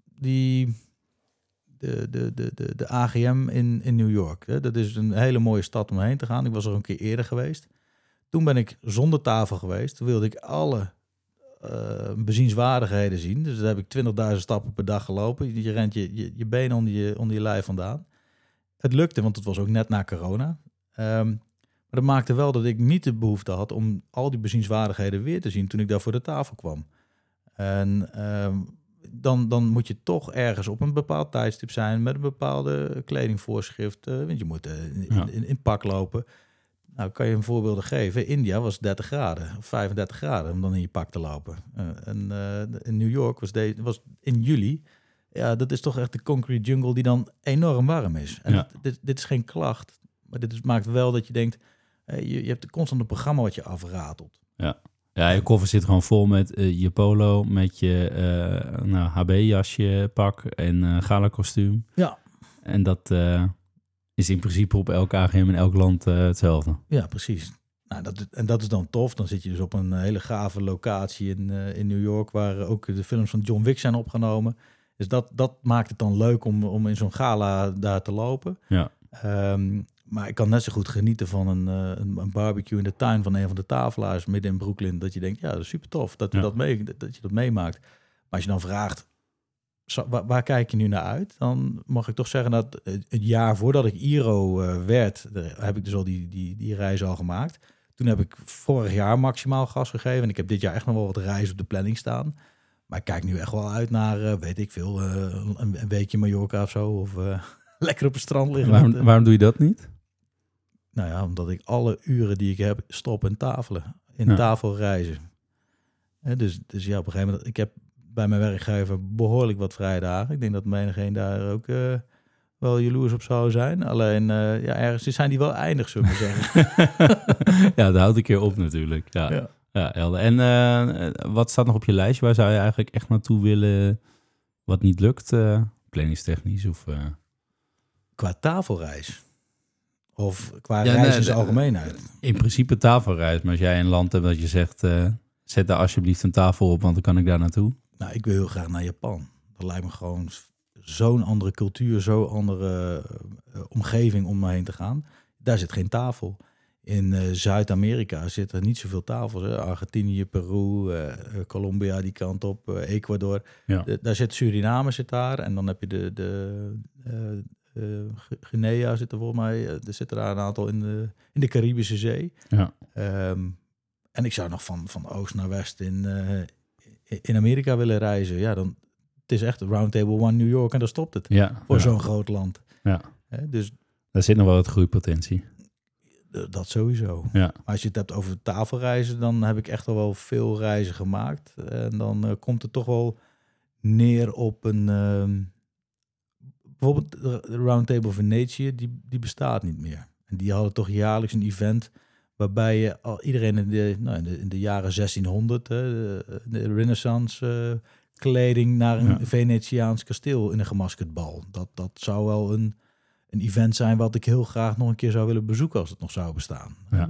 de AGM in New York. Hè? Dat is een hele mooie stad om heen te gaan. Ik was er een keer eerder geweest. Toen ben ik zonder tafel geweest. Toen wilde ik alle bezienswaardigheden zien. Dus daar heb ik 20.000 stappen per dag gelopen. Je rent je benen onder je lijf vandaan. Het lukte, want het was ook net na corona. Maar dat maakte wel dat ik niet de behoefte had om al die bezienswaardigheden weer te zien toen ik daar voor de tafel kwam. En dan moet je toch ergens op een bepaald tijdstip zijn met een bepaalde kledingvoorschrift. Want je moet in pak lopen. Nou, kan je een voorbeeld geven. India was 30 graden of 35 graden om dan in je pak te lopen. In New York was in juli. Ja, dat is toch echt de concrete jungle die dan enorm warm is. En dit is geen klacht. Maar maakt wel dat je denkt, je hebt constant een programma wat je afratelt. Ja, je koffer zit gewoon vol met je polo, met je HB-jasje, pak en gala kostuum. Ja. En dat is in principe op elk AGM in elk land hetzelfde. Ja, precies. Nou, dat is dan tof. Dan zit je dus op een hele gave locatie in New York, waar ook de films van John Wick zijn opgenomen. Dus dat maakt het dan leuk om in zo'n gala daar te lopen. Ja. Maar ik kan net zo goed genieten van een barbecue in de tuin van een van de tafelaars midden in Brooklyn. Dat je denkt, ja, dat is super tof dat je dat meemaakt. Maar als je dan vraagt, waar kijk je nu naar uit? Dan mag ik toch zeggen dat het jaar voordat ik IRO werd, heb ik dus al die reis al gemaakt. Toen heb ik vorig jaar maximaal gas gegeven. En ik heb dit jaar echt nog wel wat reizen op de planning staan. Maar ik kijk nu echt wel uit naar, weet ik veel, een weekje Mallorca of zo. Of lekker op het strand liggen. Waarom doe je dat niet? Nou ja, omdat ik alle uren die ik heb stop in tafelen. In tafelreizen. Dus ja, op een gegeven moment, ik heb bij mijn werkgever behoorlijk wat vrije dagen. Ik denk dat menigeen daar ook wel jaloers op zou zijn. Alleen, ergens zijn die wel eindig, zullen we zeggen. Ja, dat houdt een keer op natuurlijk. Ja, helder. En wat staat nog op je lijstje? Waar zou je eigenlijk echt naartoe willen wat niet lukt? Planningstechnisch of... Qua tafelreis? Of qua reis in zijn algemeenheid? In principe tafelreis. Maar als jij een land hebt dat je zegt, zet daar alsjeblieft een tafel op, want dan kan ik daar naartoe. Nou, ik wil heel graag naar Japan. Dat lijkt me gewoon zo'n andere cultuur, zo'n andere omgeving om me heen te gaan. Daar zit geen tafel. In Zuid-Amerika zitten niet zoveel tafels. Hè? Argentinië, Peru, Colombia die kant op, Ecuador. Ja. Daar zit Suriname zit daar. En dan heb je Guinea zit er volgens mij. Er zitten daar een aantal in de Caribische Zee. Ja. En ik zou nog van oost naar west in Amerika willen reizen. Ja, dan het is echt Roundtable One New York en daar stopt het. Ja, voor zo'n groot land. Ja. Dus daar zit nog wel wat groeipotentie. Dat sowieso. Ja. Maar als je het hebt over tafelreizen, dan heb ik echt al wel veel reizen gemaakt. En dan komt het toch wel neer op een... bijvoorbeeld de Roundtable Venetië, die bestaat niet meer. En die hadden toch jaarlijks een event waarbij je iedereen in de jaren 1600, de Renaissance kleding naar een Venetiaans kasteel in een gemaskerd bal. Dat zou wel een event zijn wat ik heel graag nog een keer zou willen bezoeken als het nog zou bestaan. Ja.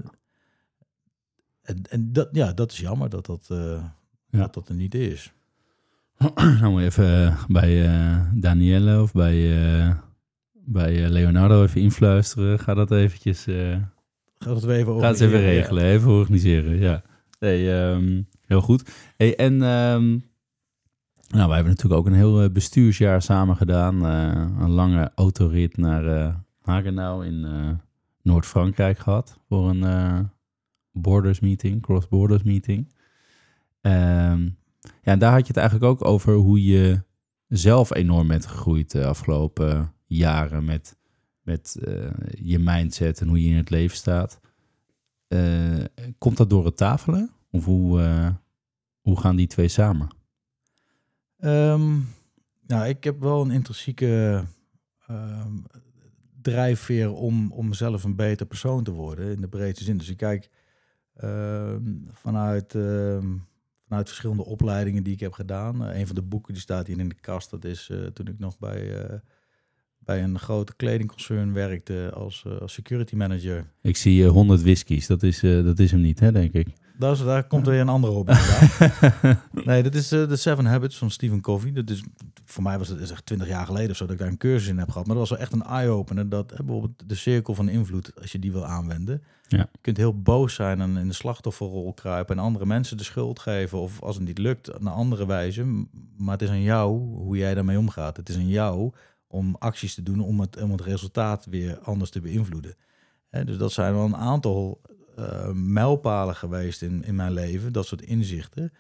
En dat is jammer dat dat er niet is. Nou, even bij Danielle of bij Leonardo even influisteren. Ga dat eventjes... Gaat het even Gaat het even regelen, even organiseren, ja. Nee, heel goed. Hey, en wij hebben natuurlijk ook een heel bestuursjaar samen gedaan. Een lange autorit naar Hagenau in Noord-Frankrijk gehad. Voor een cross-borders meeting. En daar had je het eigenlijk ook over hoe je zelf enorm bent gegroeid de afgelopen jaren met je mindset en hoe je in het leven staat. Komt dat door het tafelen? Of hoe gaan die twee samen? Ik heb wel een intrinsieke drijfveer om zelf een beter persoon te worden in de breedste zin. Dus ik kijk vanuit vanuit verschillende opleidingen die ik heb gedaan. Een van de boeken die staat hier in de kast. Dat is toen ik nog bij een grote kledingconcern werkte als security manager. Ik zie 100 whiskies. Dat is hem niet, hè, denk ik. Daar komt weer een andere op. Nee, dat is The 7 Habits van Stephen Covey. Dat is, voor mij was het echt 20 jaar geleden of zo dat ik daar een cursus in heb gehad. Maar dat was wel echt een eye-opener. Dat bijvoorbeeld de cirkel van invloed, als je die wil aanwenden. Ja. Je kunt heel boos zijn en in de slachtofferrol kruipen en andere mensen de schuld geven. Of als het niet lukt, op een andere wijze. Maar het is aan jou hoe jij daarmee omgaat. Het is aan jou om acties te doen om het resultaat weer anders te beïnvloeden. Dus dat zijn wel een aantal mijlpalen geweest in mijn leven, dat soort inzichten,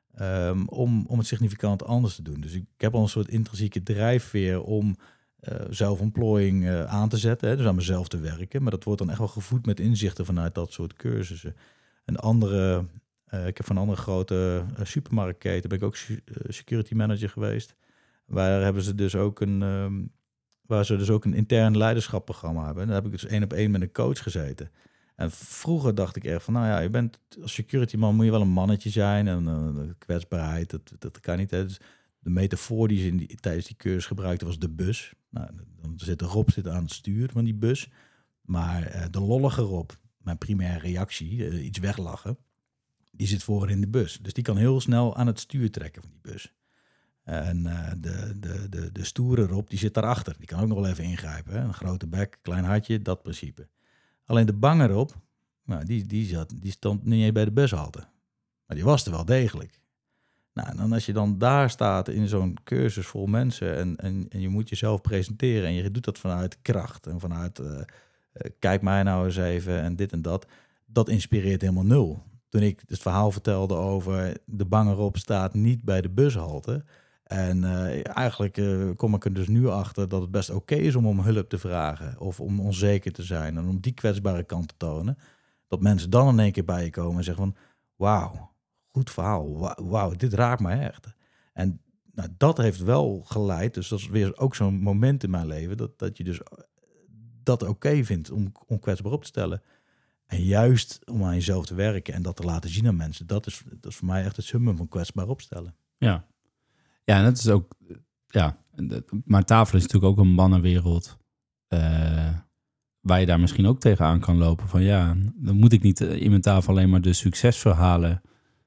om het significant anders te doen. Dus ik heb al een soort intrinsieke drijfveer om zelfontplooiing aan te zetten, dus aan mezelf te werken. Maar dat wordt dan echt wel gevoed met inzichten vanuit dat soort cursussen. Ik heb van een andere grote supermarktketen, ben ik ook security manager geweest. Waar ze dus ook een intern leiderschapprogramma hebben. En daar heb ik dus 1-op-1 met een coach gezeten. En vroeger dacht ik echt van, nou ja, je bent als security man moet je wel een mannetje zijn en kwetsbaarheid, dat kan niet. Hè. Dus de metafoor die ze tijdens die cursus gebruikte was de bus. Nou, dan zit Rob aan het stuur van die bus. Maar de lollige Rob, mijn primaire reactie, iets weglachen, die zit voor in de bus. Dus die kan heel snel aan het stuur trekken van die bus. En de stoere Rob, die zit daarachter. Die kan ook nog wel even ingrijpen. Hè? Een grote bek, klein hartje, dat principe. Alleen de bange Rob, nou, die stond niet eens bij de bushalte. Maar die was er wel degelijk. Nou, en dan als je dan daar staat in zo'n cursus vol mensen en je moet jezelf presenteren en je doet dat vanuit kracht en vanuit kijk mij nou eens even en dit en dat. Dat inspireert helemaal nul. Toen ik het verhaal vertelde over de bange Rob staat niet bij de bushalte. En eigenlijk kom ik er dus nu achter dat het best oké is om hulp te vragen. Of om onzeker te zijn. En om die kwetsbare kant te tonen. Dat mensen dan in één keer bij je komen en zeggen van, wauw, goed verhaal. Wauw, dit raakt mij echt. En nou, dat heeft wel geleid. Dus dat is weer ook zo'n moment in mijn leven. Dat je dus dat oké vindt om kwetsbaar op te stellen. En juist om aan jezelf te werken en dat te laten zien aan mensen. Dat is voor mij echt het summum van kwetsbaar opstellen. Ja. Ja, en dat is ook, ja, maar tafel is natuurlijk ook een mannenwereld waar je daar misschien ook tegenaan kan lopen. Van ja, dan moet ik niet in mijn tafel alleen maar de succesverhalen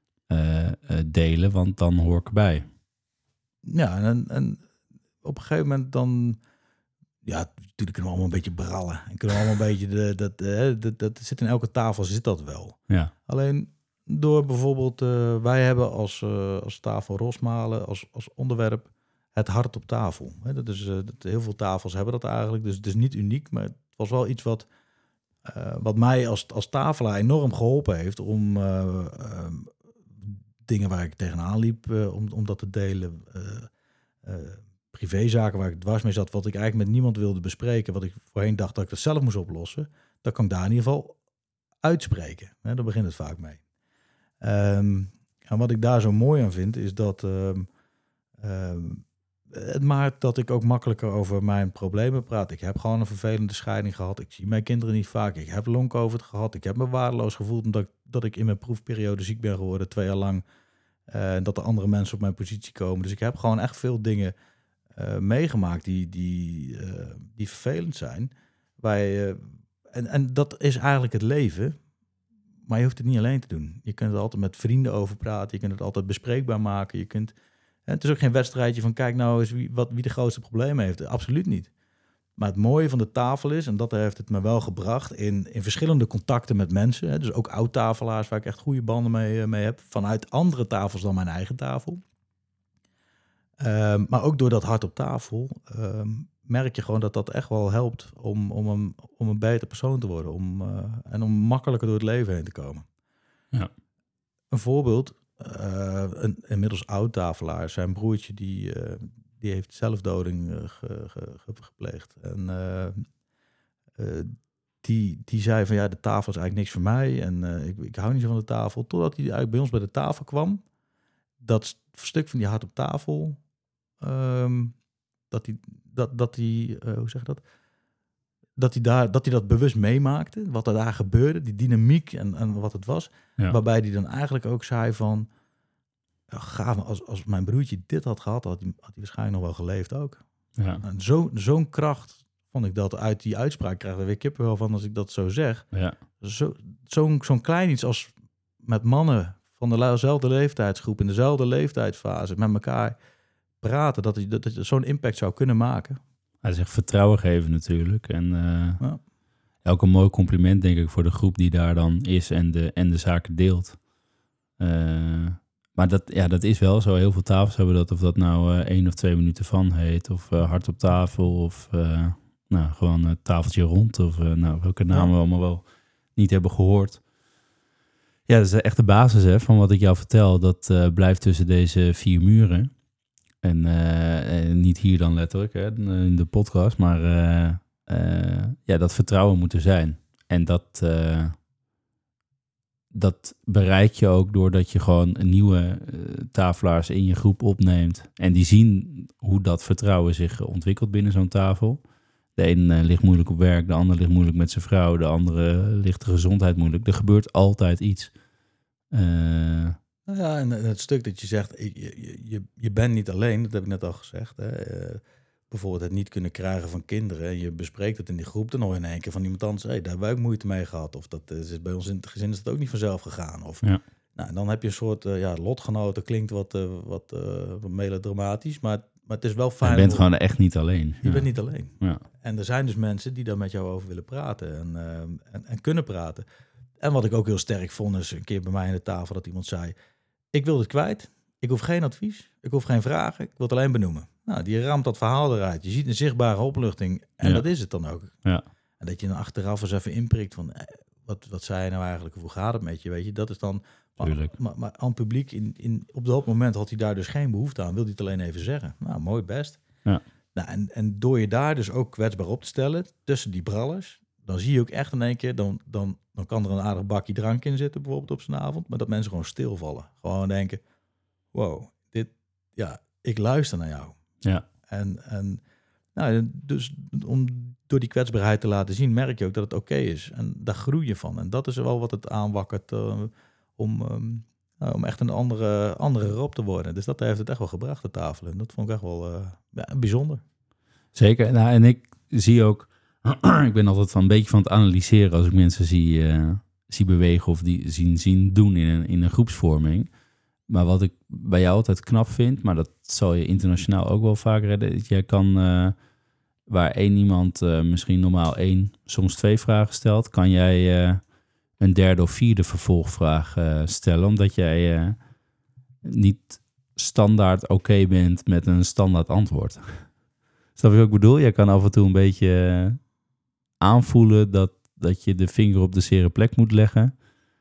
delen, want dan hoor ik erbij. Ja, en op een gegeven moment dan, ja, natuurlijk kunnen we allemaal een beetje brallen. En kunnen we allemaal een beetje, dat zit in elke tafel, zit dat wel. Ja. Alleen door bijvoorbeeld, wij hebben als tafel Rosmalen als onderwerp het hart op tafel. Dat is, heel veel tafels hebben dat eigenlijk, dus het is niet uniek, maar het was wel iets wat mij als tafelaar enorm geholpen heeft om dingen waar ik tegenaan liep, om dat te delen. Privézaken waar ik dwars mee zat, wat ik eigenlijk met niemand wilde bespreken, wat ik voorheen dacht dat ik dat zelf moest oplossen, dat kan ik daar in ieder geval uitspreken. Daar begint het vaak mee. En wat ik daar zo mooi aan vind, is dat het maakt dat ik ook makkelijker over mijn problemen praat. Ik heb gewoon een vervelende scheiding gehad. Ik zie mijn kinderen niet vaak. Ik heb long-covid gehad. Ik heb me waardeloos gevoeld omdat dat ik in mijn proefperiode ziek ben geworden, 2 jaar lang. Dat er andere mensen op mijn positie komen. Dus ik heb gewoon echt veel dingen meegemaakt die vervelend zijn. En dat is eigenlijk het leven. Maar je hoeft het niet alleen te doen. Je kunt het altijd met vrienden over praten. Je kunt het altijd bespreekbaar maken. Het is ook geen wedstrijdje van kijk nou eens wie de grootste problemen heeft. Absoluut niet. Maar het mooie van de tafel is, en dat heeft het me wel gebracht in verschillende contacten met mensen. Dus ook oud-tafelaars waar ik echt goede banden mee heb. Vanuit andere tafels dan mijn eigen tafel. Maar ook door dat hart op tafel merk je gewoon dat echt wel helpt om een beter persoon te worden. En om makkelijker door het leven heen te komen. Ja. Een voorbeeld, een inmiddels oud-tafelaar, zijn broertje die heeft zelfdoding gepleegd. En die zei van ja, de tafel is eigenlijk niks voor mij. En ik hou niet zo van de tafel. Totdat hij eigenlijk bij ons bij de tafel kwam. Dat stuk van die hart op tafel, dat hij dat bewust meemaakte, wat er daar gebeurde, die dynamiek en wat het was. Ja. Waarbij hij dan eigenlijk ook zei van, gaaf, als mijn broertje dit had gehad, had hij waarschijnlijk nog wel geleefd ook. Ja. En zo'n kracht vond ik dat uit die uitspraak. Ik krijg er weer kippenvel van als ik dat zo zeg. Ja. Zo'n klein iets als met mannen van dezelfde leeftijdsgroep in dezelfde leeftijdsfase met elkaar praten, dat het zo'n impact zou kunnen maken. Hij zegt vertrouwen geven natuurlijk. En Ja. elk een mooi compliment, denk ik, voor de groep die daar dan is en de zaken deelt. Maar dat is wel zo. Heel veel tafels hebben dat, of dat nou 1 of 2 minuten van heet, of hard op tafel, of gewoon tafeltje rond, of welke namen we allemaal wel niet hebben gehoord. Ja, dat is echt de basis hè, van wat ik jou vertel. Dat blijft tussen deze 4 muren. En niet hier dan letterlijk, hè, in de podcast, maar dat vertrouwen moet er zijn. En dat bereik je ook doordat je gewoon nieuwe tafelaars in je groep opneemt. En die zien hoe dat vertrouwen zich ontwikkelt binnen zo'n tafel. De een ligt moeilijk op werk, de ander ligt moeilijk met zijn vrouw, de andere ligt de gezondheid moeilijk. Er gebeurt altijd iets. Ja, en het stuk dat je zegt, je bent niet alleen, dat heb ik net al gezegd. Hè. Bijvoorbeeld het niet kunnen krijgen van kinderen. En je bespreekt het in die groep, dan hoor je in één keer van iemand anders, daar hebben wij ook moeite mee gehad. Of dat is bij ons in het gezin is dat ook niet vanzelf gegaan. Of, nou, dan heb je een soort lotgenoten, klinkt wat melodramatisch, maar het is wel fijn. Je bent gewoon echt niet alleen. Je bent niet alleen. Ja. En er zijn dus mensen die daar met jou over willen praten en kunnen praten. En wat ik ook heel sterk vond, is een keer bij mij aan de tafel dat iemand zei, ik wil het kwijt, ik hoef geen advies, ik hoef geen vragen, ik wil het alleen benoemen. Nou, die ramt dat verhaal eruit. Je ziet een zichtbare opluchting en dat is het dan ook. Ja. En dat je dan achteraf eens even inprikt van, wat zei je nou eigenlijk, hoe gaat het met je, weet je. Dat is dan, maar aan het publiek, op dat moment had hij daar dus geen behoefte aan, wil hij het alleen even zeggen. Nou, mooi, best. Ja. Nou, en door je daar dus ook kwetsbaar op te stellen, tussen die brallers, dan zie je ook echt in één keer, dan kan er een aardig bakje drank in zitten, bijvoorbeeld op zijn avond, maar dat mensen gewoon stilvallen. Gewoon denken, wow, ik luister naar jou. Ja. En dus om door die kwetsbaarheid te laten zien, merk je ook dat het oké is. En daar groei je van. En dat is wel wat het aanwakkert om echt een andere Rob te worden. Dus dat heeft het echt wel gebracht, de tafel. En dat vond ik echt wel bijzonder. Zeker. Nou, en ik zie ook, ik ben altijd een beetje van het analyseren als ik mensen zie bewegen of die zien doen in een groepsvorming. Maar wat ik bij jou altijd knap vind, maar dat zal je internationaal ook wel vaak redden. Jij kan, waar één iemand misschien normaal 1, soms 2 vragen stelt, kan jij een 3e of 4e vervolgvraag stellen. Omdat jij niet standaard oké bent met een standaard antwoord. Snap je wat ik bedoel? Jij kan af en toe een beetje aanvoelen dat je de vinger op de zere plek moet leggen.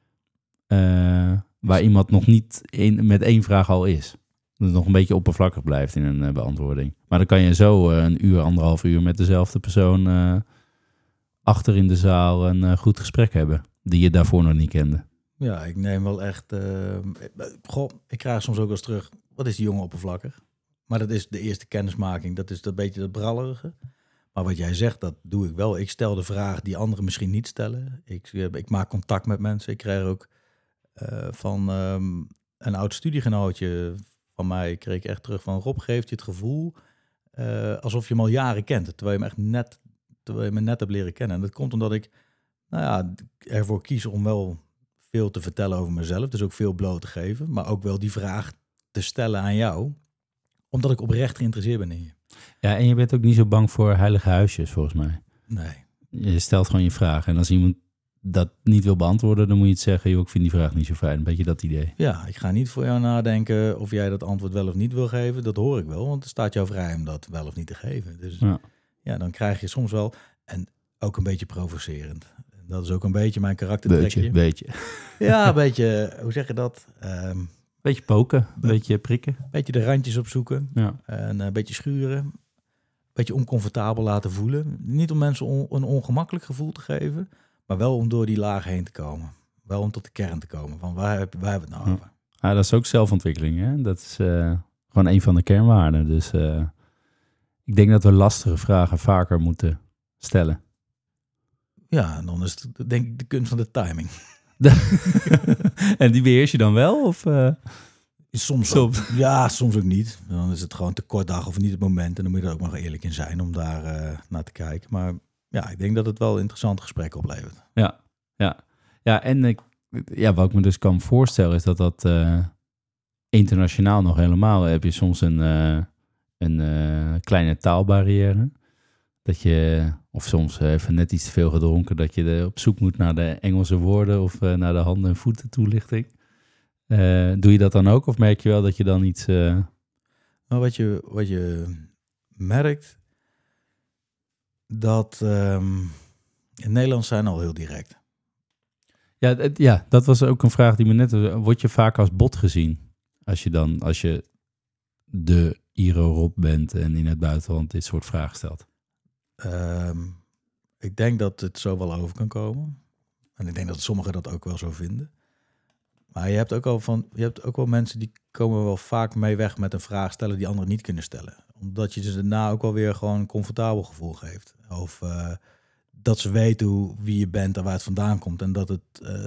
Waar iemand nog niet met 1 vraag al is. Dat het nog een beetje oppervlakkig blijft in een beantwoording. Maar dan kan je zo 1 uur, 1,5 uur met dezelfde persoon achter in de zaal een goed gesprek hebben. Die je daarvoor nog niet kende. Ja, ik neem wel echt... ik krijg soms ook wel eens terug, wat is die jongen oppervlakkig? Maar dat is de eerste kennismaking. Dat is een beetje dat brallerige. Maar wat jij zegt, dat doe ik wel. Ik stel de vraag die anderen misschien niet stellen. Ik maak contact met mensen. Ik krijg ook van een oud studiegenootje van mij, kreeg ik echt terug van, Rob, geeft je het gevoel alsof je hem al jaren kent. Terwijl je me net hebt leren kennen. En dat komt omdat ik ervoor kies om wel veel te vertellen over mezelf. Dus ook veel bloot te geven. Maar ook wel die vraag te stellen aan jou. Omdat ik oprecht geïnteresseerd ben in je. Ja, en je bent ook niet zo bang voor heilige huisjes, volgens mij. Nee. Je stelt gewoon je vraag. En als iemand dat niet wil beantwoorden, dan moet je het zeggen, joh, ik vind die vraag niet zo fijn. Een beetje dat idee. Ja, ik ga niet voor jou nadenken of jij dat antwoord wel of niet wil geven. Dat hoor ik wel, want het staat jou vrij om dat wel of niet te geven. Dus ja, dan krijg je soms wel, en ook een beetje provocerend. Dat is ook een beetje mijn karaktertrekje. Beetje. Ja, een beetje, hoe zeg je dat? Beetje poken, een beetje prikken. Een beetje de randjes opzoeken. Ja. En een beetje schuren. Een beetje oncomfortabel laten voelen. Niet om mensen een ongemakkelijk gevoel te geven, maar wel om door die laag heen te komen. Wel om tot de kern te komen. Van waar hebben we het nou over? Ja, dat is ook zelfontwikkeling. Hè? Dat is gewoon een van de kernwaarden. Dus ik denk dat we lastige vragen vaker moeten stellen. Ja, en dan is het denk ik de kunst van de timing. En die beheers je dan wel? Of? Soms. Ja, soms ook niet. Dan is het gewoon te kort dag of niet het moment. En dan moet je er ook nog eerlijk in zijn om daar naar te kijken. Maar ja, ik denk dat het wel een interessant gesprek oplevert. Ja, en wat ik me dus kan voorstellen is dat internationaal nog helemaal heb je soms een kleine taalbarrière. Dat je, of soms even net iets te veel gedronken, dat je op zoek moet naar de Engelse woorden of naar de handen- en voeten toelichting. Doe je dat dan ook? Of merk je wel dat je dan iets... Nou, wat je merkt, dat in Nederland zijn al heel direct. Ja, dat was ook een vraag die me net... Word je vaak als bot gezien? Als je de Iro Rob bent en in het buitenland dit soort vragen stelt. Ik denk dat het zo wel over kan komen. En ik denk dat sommigen dat ook wel zo vinden. Maar je hebt ook wel mensen die komen wel vaak mee weg met een vraag stellen die anderen niet kunnen stellen. Omdat je ze daarna ook wel weer gewoon een comfortabel gevoel geeft. Of dat ze weten wie je bent en waar het vandaan komt. En dat het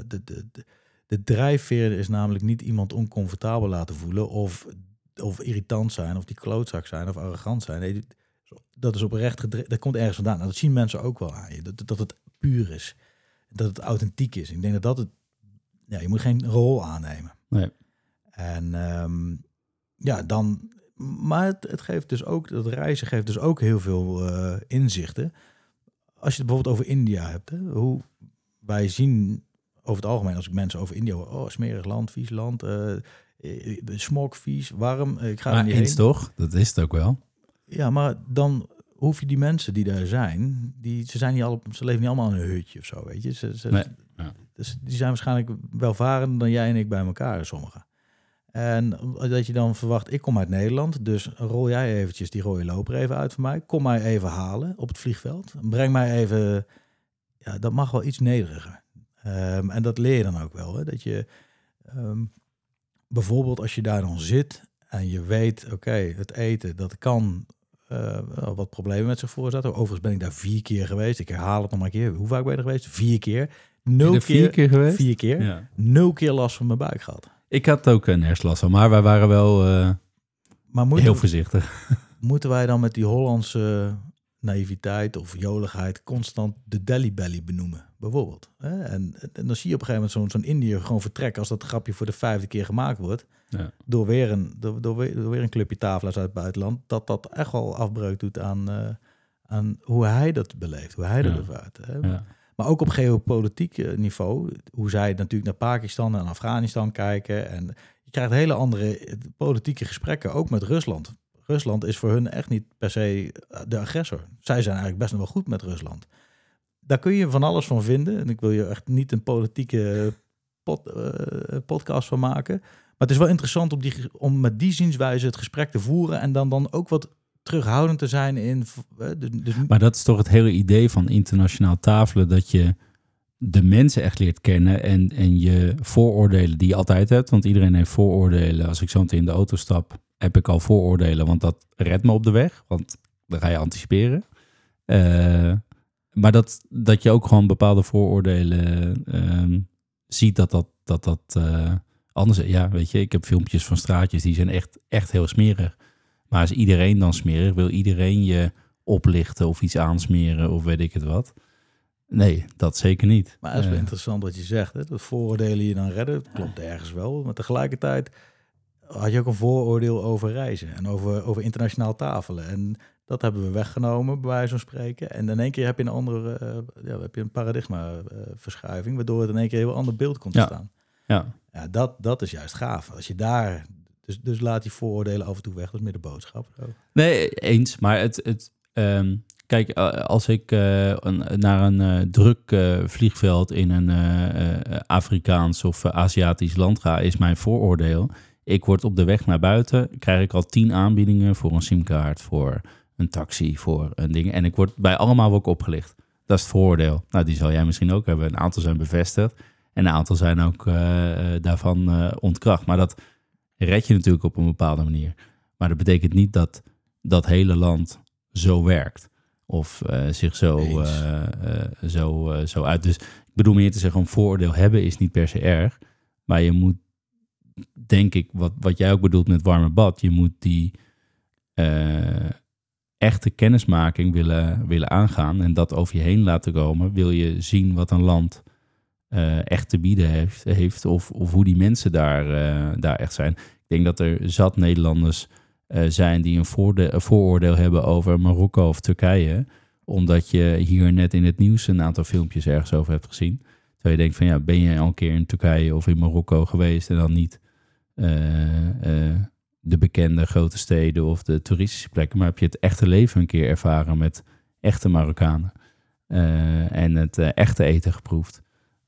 de drijfveer is namelijk niet iemand oncomfortabel laten voelen of irritant zijn of die klootzak zijn of arrogant zijn. Nee, dat is oprecht dat komt ergens vandaan. En dat zien mensen ook wel aan je. Dat het puur is. Dat het authentiek is. Ik denk dat het... Ja, je moet geen rol aannemen. Nee. En dan... Maar het geeft dus ook... Dat reizen geeft dus ook heel veel inzichten. Als je het bijvoorbeeld over India hebt. Hè, hoe wij zien over het algemeen... Als ik mensen over India hoor... Oh, smerig land, vies land. Smog, vies, warm. Ik ga er niet heen. Toch? Dat is het ook wel. Ja, maar dan hoef je die mensen die daar zijn... Ze leven niet allemaal in een hutje of zo, weet je. Nee. Dus die zijn waarschijnlijk welvarender dan jij en ik bij elkaar, sommigen. En dat je dan verwacht, ik kom uit Nederland, dus rol jij eventjes die rode loper even uit voor mij. Kom mij even halen op het vliegveld. Breng mij even... Ja, dat mag wel iets nederiger. En dat leer je dan ook wel. Hè? Dat je bijvoorbeeld als je daar dan zit en je weet, oké, het eten, dat kan... wat problemen met zich voorzetten. Overigens ben ik daar 4 keer geweest. Ik herhaal het nog maar een keer. Hoe vaak ben je er geweest? 4 keer. 0 keer. 4 keer geweest? 4 keer. Ja. 0 keer last van mijn buik gehad. Ik had ook een hersenlast van, maar wij waren wel heel voorzichtig. Moeten wij dan met die Hollandse naïviteit of joligheid constant de Delhi Belly benoemen, bijvoorbeeld? En dan zie je op een gegeven moment zo'n Indiër gewoon vertrekken als dat grapje voor de 5e keer gemaakt wordt. Ja. Door weer een clubje tafelaars uit het buitenland, dat echt wel afbreuk doet aan hoe hij dat beleeft, hoe hij dat ervaart. Ja. Maar ook op geopolitiek niveau, hoe zij natuurlijk naar Pakistan en Afghanistan kijken. En je krijgt hele andere politieke gesprekken, ook met Rusland. Rusland is voor hun echt niet per se de agressor. Zij zijn eigenlijk best nog wel goed met Rusland. Daar kun je van alles van vinden. En ik wil je echt niet een politieke podcast van maken. Maar het is wel interessant om met die zienswijze het gesprek te voeren en dan ook wat terughoudend te zijn in... Maar dat is toch het hele idee van internationaal tafelen, dat je de mensen echt leert kennen en je vooroordelen die je altijd hebt, want iedereen heeft vooroordelen. Als ik zo meteen in de auto stap, heb ik al vooroordelen, want dat redt me op de weg, want dan ga je anticiperen. Maar dat je ook gewoon bepaalde vooroordelen ziet dat anders... Ja, weet je, ik heb filmpjes van straatjes die zijn echt heel smerig. Maar is iedereen dan smerig? Wil iedereen je oplichten of iets aansmeren of weet ik het wat? Nee, dat zeker niet. Maar het is wel interessant wat je zegt. Hè? Dat vooroordelen je dan redden, dat klopt ergens wel. Maar tegelijkertijd had je ook een vooroordeel over reizen en over internationaal tafelen. En dat hebben we weggenomen, bij wijze van spreken. En in één keer heb je een paradigmaverschuiving, waardoor het in één keer een heel ander beeld komt te staan. Ja, dat is juist gaaf. Als je daar... Dus laat die vooroordelen af en toe weg. Dat is meer de boodschap. Nee, eens. Maar kijk, als ik naar een druk vliegveld in een Afrikaans of Aziatisch land ga, is mijn vooroordeel. Ik word op de weg naar buiten, krijg ik al 10 aanbiedingen voor een simkaart, voor een taxi, voor een ding. En ik word bij allemaal ook opgelicht. Dat is het vooroordeel. Nou, die zal jij misschien ook hebben. Een aantal zijn bevestigd en een aantal zijn ook daarvan ontkracht. Maar dat red je natuurlijk op een bepaalde manier. Maar dat betekent niet dat dat hele land zo werkt. Of zich zo uit. Dus ik bedoel meer te zeggen, een vooroordeel hebben is niet per se erg. Maar je moet denk ik, wat jij ook bedoelt met warme bad. Je moet die echte kennismaking willen aangaan en dat over je heen laten komen. Wil je zien wat een land echt te bieden heeft of hoe die mensen daar echt zijn. Ik denk dat er zat Nederlanders zijn die een vooroordeel hebben over Marokko of Turkije, omdat je hier net in het nieuws een aantal filmpjes ergens over hebt gezien. Terwijl je denkt van ja, ben je al een keer in Turkije of in Marokko geweest en dan niet de bekende grote steden of de toeristische plekken, maar heb je het echte leven een keer ervaren met echte Marokkanen en het echte eten geproefd.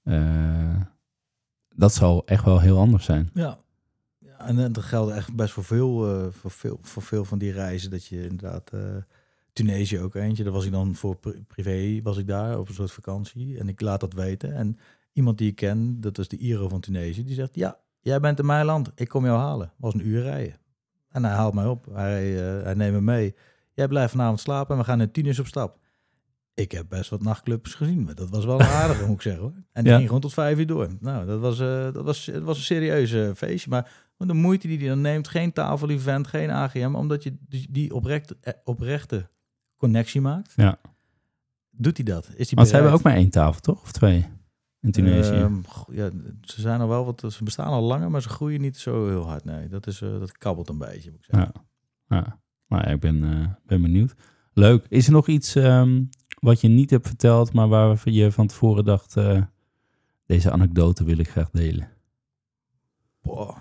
Dat zal echt wel heel anders zijn. Ja, en dat geldt echt best voor veel van die reizen. Dat je inderdaad, Tunesië ook eentje, daar was ik dan voor privé, was ik daar op een soort vakantie. En ik laat dat weten. En iemand die ik ken, dat is de Iro van Tunesië, die zegt, ja, jij bent in mijn land, ik kom jou halen. Was een uur rijden. En hij haalt mij op, hij neemt me mee. Jij blijft vanavond slapen en we gaan in Tunis op stap. Ik heb best wat nachtclubs gezien, maar dat was wel een aardige, moet ik zeggen, hoor. En die ging gewoon tot 5 uur door. Nou, het was een serieus feestje, maar de moeite die hij dan neemt, geen tafel-event, geen AGM, omdat je die oprechte connectie maakt. Ja. Doet hij dat? Is hij maar ze hebben ook maar 1 tafel, toch? Of 2 in Tunesië? Ja, ze zijn al wel ze bestaan al langer, maar ze groeien niet zo heel hard. Nee, dat kabbelt een beetje, moet ik zeggen. Ja. Maar ik ben benieuwd. Leuk. Is er nog iets wat je niet hebt verteld, maar waar je van tevoren dacht, deze anekdote wil ik graag delen? Boah.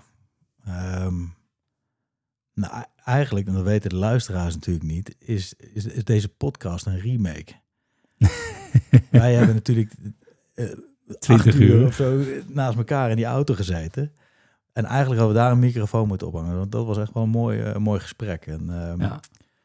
Nou, eigenlijk, en dat weten de luisteraars natuurlijk niet, is deze podcast een remake. Wij hebben natuurlijk 20 uur of zo naast elkaar in die auto gezeten. En eigenlijk hadden we daar een microfoon moeten ophangen. Want dat was echt wel een mooi gesprek. En,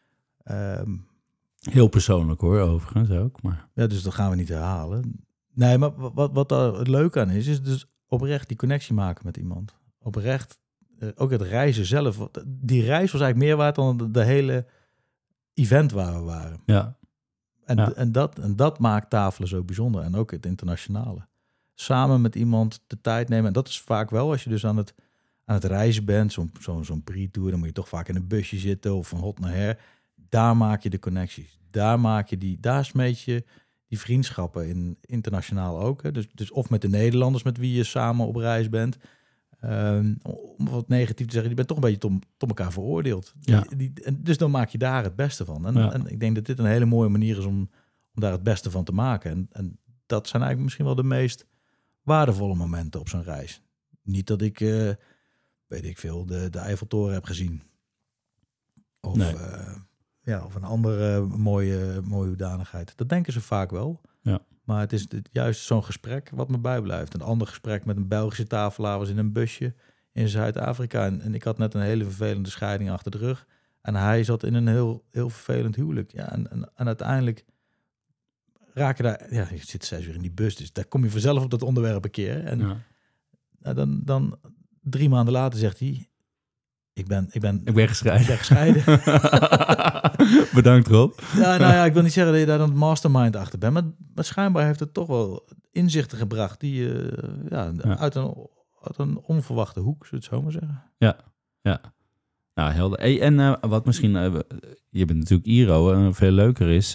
heel persoonlijk hoor, overigens ook. Maar. Ja, dus dat gaan we niet herhalen. Nee, maar wat daar het leuke aan is dus oprecht die connectie maken met iemand. Oprecht, ook het reizen zelf. Die reis was eigenlijk meer waard dan de hele event waar we waren. Ja. En dat maakt tafelen zo bijzonder. En ook het internationale. Samen met iemand de tijd nemen. En dat is vaak wel als je dus aan het reizen bent. Zo'n pre-tour. Dan moet je toch vaak in een busje zitten of van hot naar her. Daar maak je de connecties. Daar smeet je die vriendschappen in internationaal ook. Hè. Dus of met de Nederlanders met wie je samen op reis bent. Om wat negatief te zeggen, die bent toch een beetje tot elkaar veroordeeld. Ja. Dus dan maak je daar het beste van. En ik denk dat dit een hele mooie manier is om daar het beste van te maken. En dat zijn eigenlijk misschien wel de meest waardevolle momenten op zo'n reis. Niet dat ik, weet ik veel, de Eiffeltoren heb gezien. Of, of een andere mooie hoedanigheid. Dat denken ze vaak wel. Ja. Maar het is juist zo'n gesprek wat me bijblijft. Een ander gesprek met een Belgische tafelaar was in een busje in Zuid-Afrika. En ik had net een hele vervelende scheiding achter de rug. En hij zat in een heel, heel vervelend huwelijk. Ja, en uiteindelijk raak je daar... Ja, je zit 6 uur in die bus, dus daar kom je vanzelf op dat onderwerp een keer. En dan 3 maanden later zegt hij... Ik ben gescheiden. Bedankt, Rob. Ja, nou ja, ik wil niet zeggen dat je daar dan mastermind achter bent. Maar schijnbaar heeft het toch wel inzichten gebracht die uit een onverwachte hoek, zou je het zo maar zeggen. Ja. Nou, helder. Hey, en wat misschien, je bent natuurlijk Iro, veel leuker is,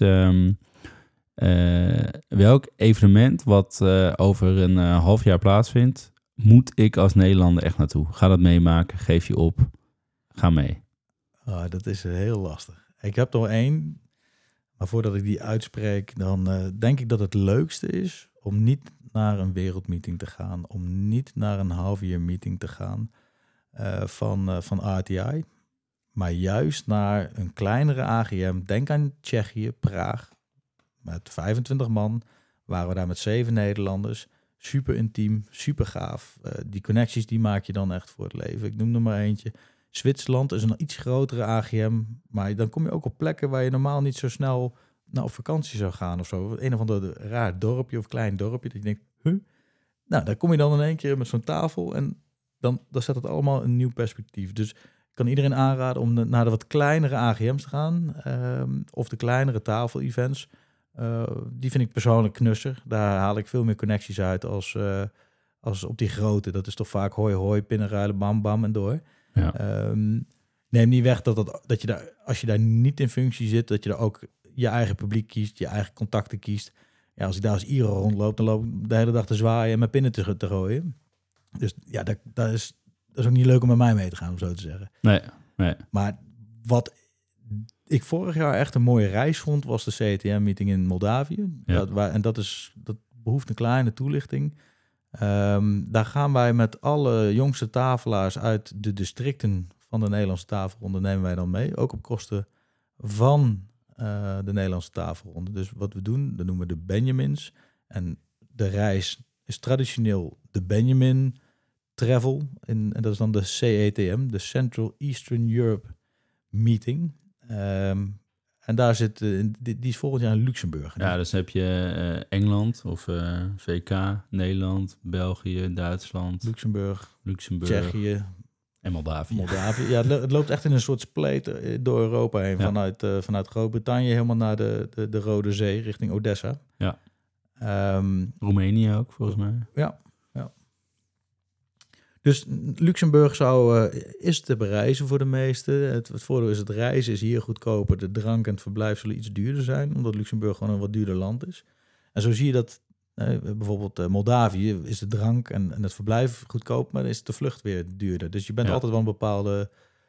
welk evenement wat over een half jaar plaatsvindt, moet ik als Nederlander echt naartoe? Ga dat meemaken, geef je op, ga mee. Dat is heel lastig. Ik heb er 1, maar voordat ik die uitspreek, dan denk ik dat het leukste is om niet naar een wereldmeeting te gaan, om niet naar een half-year meeting te gaan van RTI, maar juist naar een kleinere AGM. Denk aan Tsjechië, Praag, met 25 man, waren we daar met 7 Nederlanders. Super intiem, super gaaf. Die connecties die maak je dan echt voor het leven. Ik noem er maar eentje. Zwitserland is een iets grotere AGM, maar dan kom je ook op plekken waar je normaal niet zo snel op vakantie zou gaan of zo. Een of ander raar dorpje of klein dorpje dat je denkt, Nou, daar kom je dan in één keer met zo'n tafel en dan zet het allemaal een nieuw perspectief. Dus ik kan iedereen aanraden om naar de wat kleinere AGM's te gaan of de kleinere tafel-events. Die vind ik persoonlijk knusser. Daar haal ik veel meer connecties uit als op die grote. Dat is toch vaak hoi hoi, pinnenruilen, bam bam en door. Ja. Neem niet weg dat je daar, als je daar niet in functie zit, dat je daar ook je eigen publiek kiest, je eigen contacten kiest. Ja, als ik daar als Iro rondloop, dan loop ik de hele dag te zwaaien en mijn pinnen te gooien. Dus ja, dat is ook niet leuk om met mij mee te gaan, om zo te zeggen. Nee. Maar wat ik vorig jaar echt een mooie reis vond, was de CETM-meeting in Moldavië. Ja. Dat behoeft een kleine toelichting. Daar gaan wij met alle jongste tafelaars uit de districten van de Nederlandse tafelronde nemen wij dan mee. Ook op kosten van de Nederlandse tafelronde. Dus wat we doen, dat noemen we de Benjamins. En de reis is traditioneel de Benjamin Travel. En dat is dan de CETM, de Central Eastern Europe Meeting. En daar zit, die is volgend jaar in Luxemburg. Ja, dus heb je Engeland of VK, Nederland, België, Duitsland, Luxemburg, Tsjechië en Moldavië. Ja, het loopt echt in een soort spleet door Europa heen. Ja. Vanuit Groot-Brittannië helemaal naar de Rode Zee richting Odessa. Ja. Roemenië ook, volgens mij. Ja. Dus Luxemburg is te bereizen voor de meesten. Het voordeel is, het reizen is hier goedkoper. De drank en het verblijf zullen iets duurder zijn, omdat Luxemburg gewoon een wat duurder land is. En zo zie je dat bijvoorbeeld Moldavië is de drank en het verblijf goedkoop, maar dan is de vlucht weer duurder. Dus je bent altijd wel een bepaalde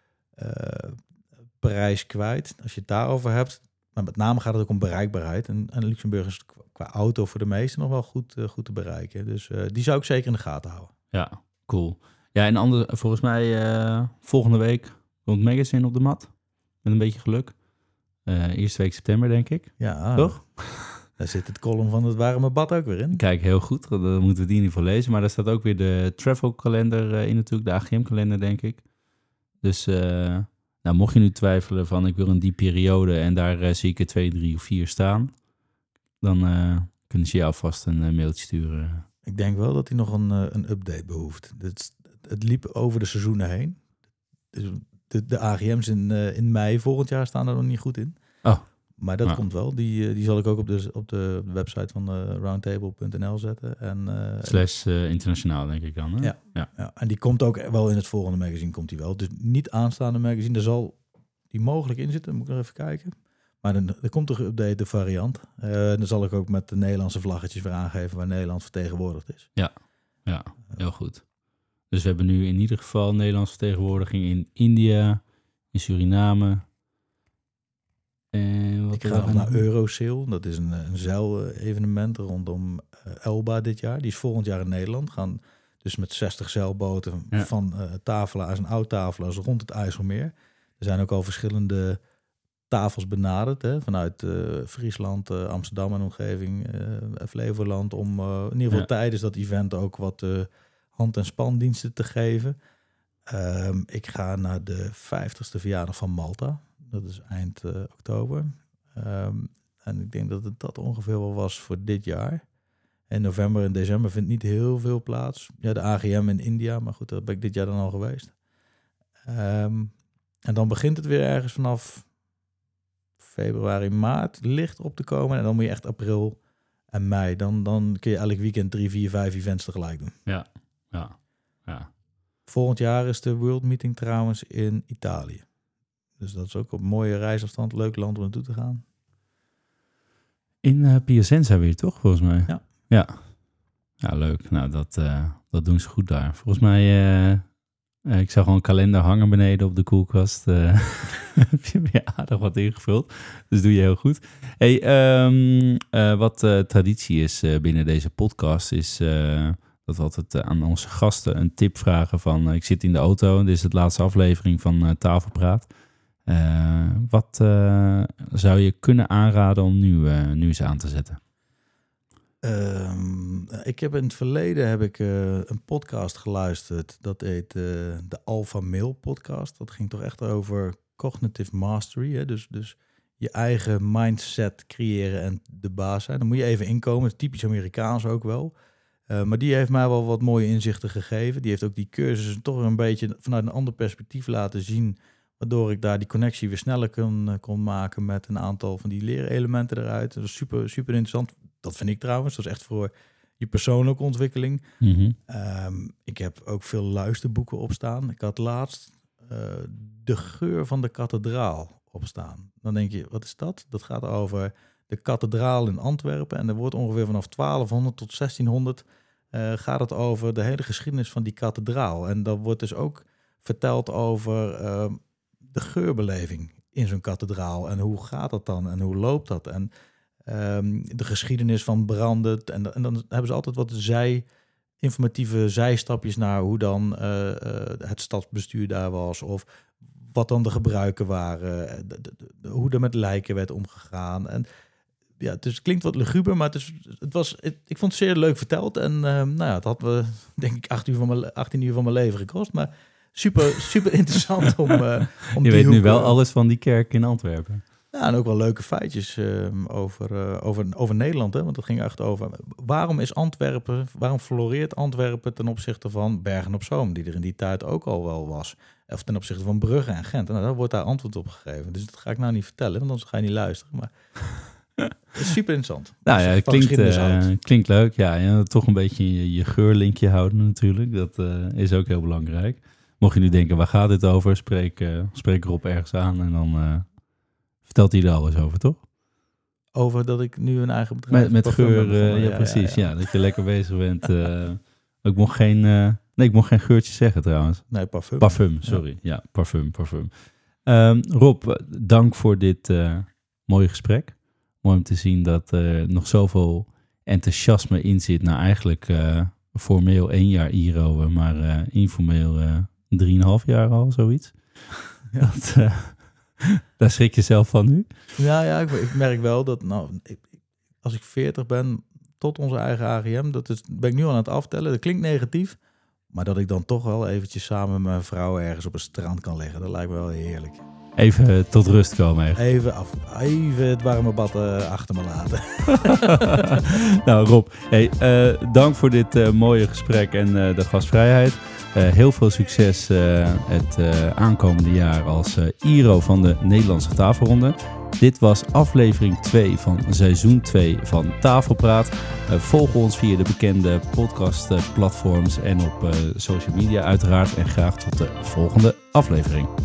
prijs kwijt als je het daarover hebt. Maar met name gaat het ook om bereikbaarheid. En Luxemburg is qua auto voor de meesten nog wel goed te bereiken. Dus die zou ik zeker in de gaten houden. Ja, cool. Ja, en volgens mij volgende week komt Magazine op de mat. Met een beetje geluk. Eerste week september, denk ik. Ja, toch? Daar zit het column van het warme bad ook weer in. Kijk, heel goed. Dan moeten we die niet voor lezen. Maar daar staat ook weer de travel kalender in natuurlijk. De AGM kalender, denk ik. Dus mocht je nu twijfelen van ik wil in die periode en daar zie ik er 2, 3 of 4 staan. Dan kunnen ze je alvast een mailtje sturen. Ik denk wel dat hij nog een update behoeft. Het liep over de seizoenen heen. Dus de AGM's in mei volgend jaar staan er nog niet goed in. Oh. Maar dat komt wel. Die zal ik ook op de website van roundtable.nl zetten. / internationaal, denk ik dan. Hè? Ja, en die komt ook wel in het volgende magazine. Komt die wel. Dus niet aanstaande magazine. Daar zal die mogelijk in zitten. Moet ik nog even kijken. Maar er komt een geüpdate variant. Dan zal ik ook met de Nederlandse vlaggetjes weer aangeven waar Nederland vertegenwoordigd is. Ja, heel goed. Dus we hebben nu in ieder geval Nederlandse vertegenwoordiging in India, in Suriname. Ik ga nog naar Eurosail. Dat is een zeilevenement rondom Elba dit jaar. Die is volgend jaar in Nederland. Gaan dus met 60 zeilboten van tafelaars en oud-tafelaars rond het IJsselmeer. Er zijn ook al verschillende tafels benaderd, vanuit Friesland, Amsterdam en omgeving, Flevoland, om in ieder geval tijdens dat event ook wat hand- en spandiensten te geven. Ik ga naar de 50ste verjaardag van Malta. Dat is eind oktober. En ik denk dat het dat ongeveer wel was voor dit jaar. In november en december vindt niet heel veel plaats. Ja, de AGM in India, maar goed, daar ben ik dit jaar dan al geweest. En dan begint het weer ergens vanaf februari, maart licht op te komen. En dan moet je echt april en mei. Dan kun je elk weekend 3, 4, 5 events tegelijk doen. Ja. Volgend jaar is de World Meeting trouwens in Italië. Dus dat is ook op een mooie reisafstand. Leuk land om naartoe te gaan. In Piacenza weer, toch? Volgens mij. Ja. Ja, leuk. Nou, dat doen ze goed daar. Volgens mij... ik zag gewoon een kalender hangen beneden op de koelkast. Heb je weer aardig wat ingevuld. Dus doe je heel goed. Hey, wat traditie is binnen deze podcast is dat we altijd aan onze gasten een tip vragen van... ik zit in de auto, dit is de laatste aflevering van Tafelpraat. Wat zou je kunnen aanraden om nu eens aan te zetten? Ik heb in het verleden een podcast geluisterd. Dat heet de Alpha Male podcast. Dat ging toch echt over cognitive mastery. Hè? Dus je eigen mindset creëren en de baas zijn. Dan moet je even inkomen. Typisch Amerikaans ook wel. Maar die heeft mij wel wat mooie inzichten gegeven. Die heeft ook die cursussen toch een beetje vanuit een ander perspectief laten zien. Waardoor ik daar die connectie weer sneller kon maken met een aantal van die leerelementen eruit. Dat is super, super interessant. Dat vind ik trouwens. Dat is echt voor je persoonlijke ontwikkeling. Mhm. Ik heb ook veel luisterboeken opstaan. Ik had laatst De Geur van de Kathedraal opstaan. Dan denk je, wat is dat? Dat gaat over de kathedraal in Antwerpen. En er wordt ongeveer vanaf 1200 tot 1600 gaat het over de hele geschiedenis van die kathedraal. En dan wordt dus ook verteld over de geurbeleving in zo'n kathedraal. En hoe gaat dat dan? En hoe loopt dat? En de geschiedenis van branden. En dan hebben ze altijd wat informatieve zijstapjes naar hoe dan het stadsbestuur daar was. Of wat dan de gebruiken waren. Hoe er met lijken werd omgegaan. En ja, dus het klinkt wat luguber, maar ik vond het zeer leuk verteld. En het had me, denk ik, 18 uur van mijn leven gekost. Maar super interessant om je weet nu wel alles van die kerk in Antwerpen. Ja, en ook wel leuke feitjes over Nederland. Hè? Want het ging echt over waarom floreert Antwerpen ten opzichte van Bergen-op-Zoom, die er in die tijd ook al wel was. Of ten opzichte van Brugge en Gent. En daar wordt daar antwoord op gegeven. Dus dat ga ik nou niet vertellen, want anders ga je niet luisteren. Maar het is super interessant. Nou ja, het klinkt leuk. Ja, toch een beetje je geurlinkje houden natuurlijk. Dat is ook heel belangrijk. Mocht je nu denken, waar gaat dit over? Spreek Rob ergens aan en dan vertelt hij er alles over, toch? Over dat ik nu een eigen bedrijf... Met geur, precies. Ja, dat je lekker bezig bent. Ik mocht geen geurtje zeggen trouwens. Nee, parfum. Parfum, sorry. Ja, parfum. Rob, dank voor dit mooie gesprek. Mooi om te zien dat er nog zoveel enthousiasme in zit. Nou, eigenlijk formeel 1 jaar IRO, maar informeel 3,5 jaar al, zoiets. Ja. Daar schrik je zelf van nu? Ja, ik merk wel dat als ik 40 ben, tot onze eigen AGM, ben ik nu aan het aftellen. Dat klinkt negatief, maar dat ik dan toch wel eventjes samen met mijn vrouw ergens op een strand kan liggen, dat lijkt me wel heerlijk. Even tot rust komen. Echt. Even het warme bad achter me laten. Nou Rob, dank voor dit mooie gesprek en de gastvrijheid. Heel veel succes het aankomende jaar als IRO van de Nederlandse Tafelronde. Dit was aflevering 2 van seizoen 2 van Tafelpraat. Volg ons via de bekende podcastplatforms en op social media uiteraard. En graag tot de volgende aflevering.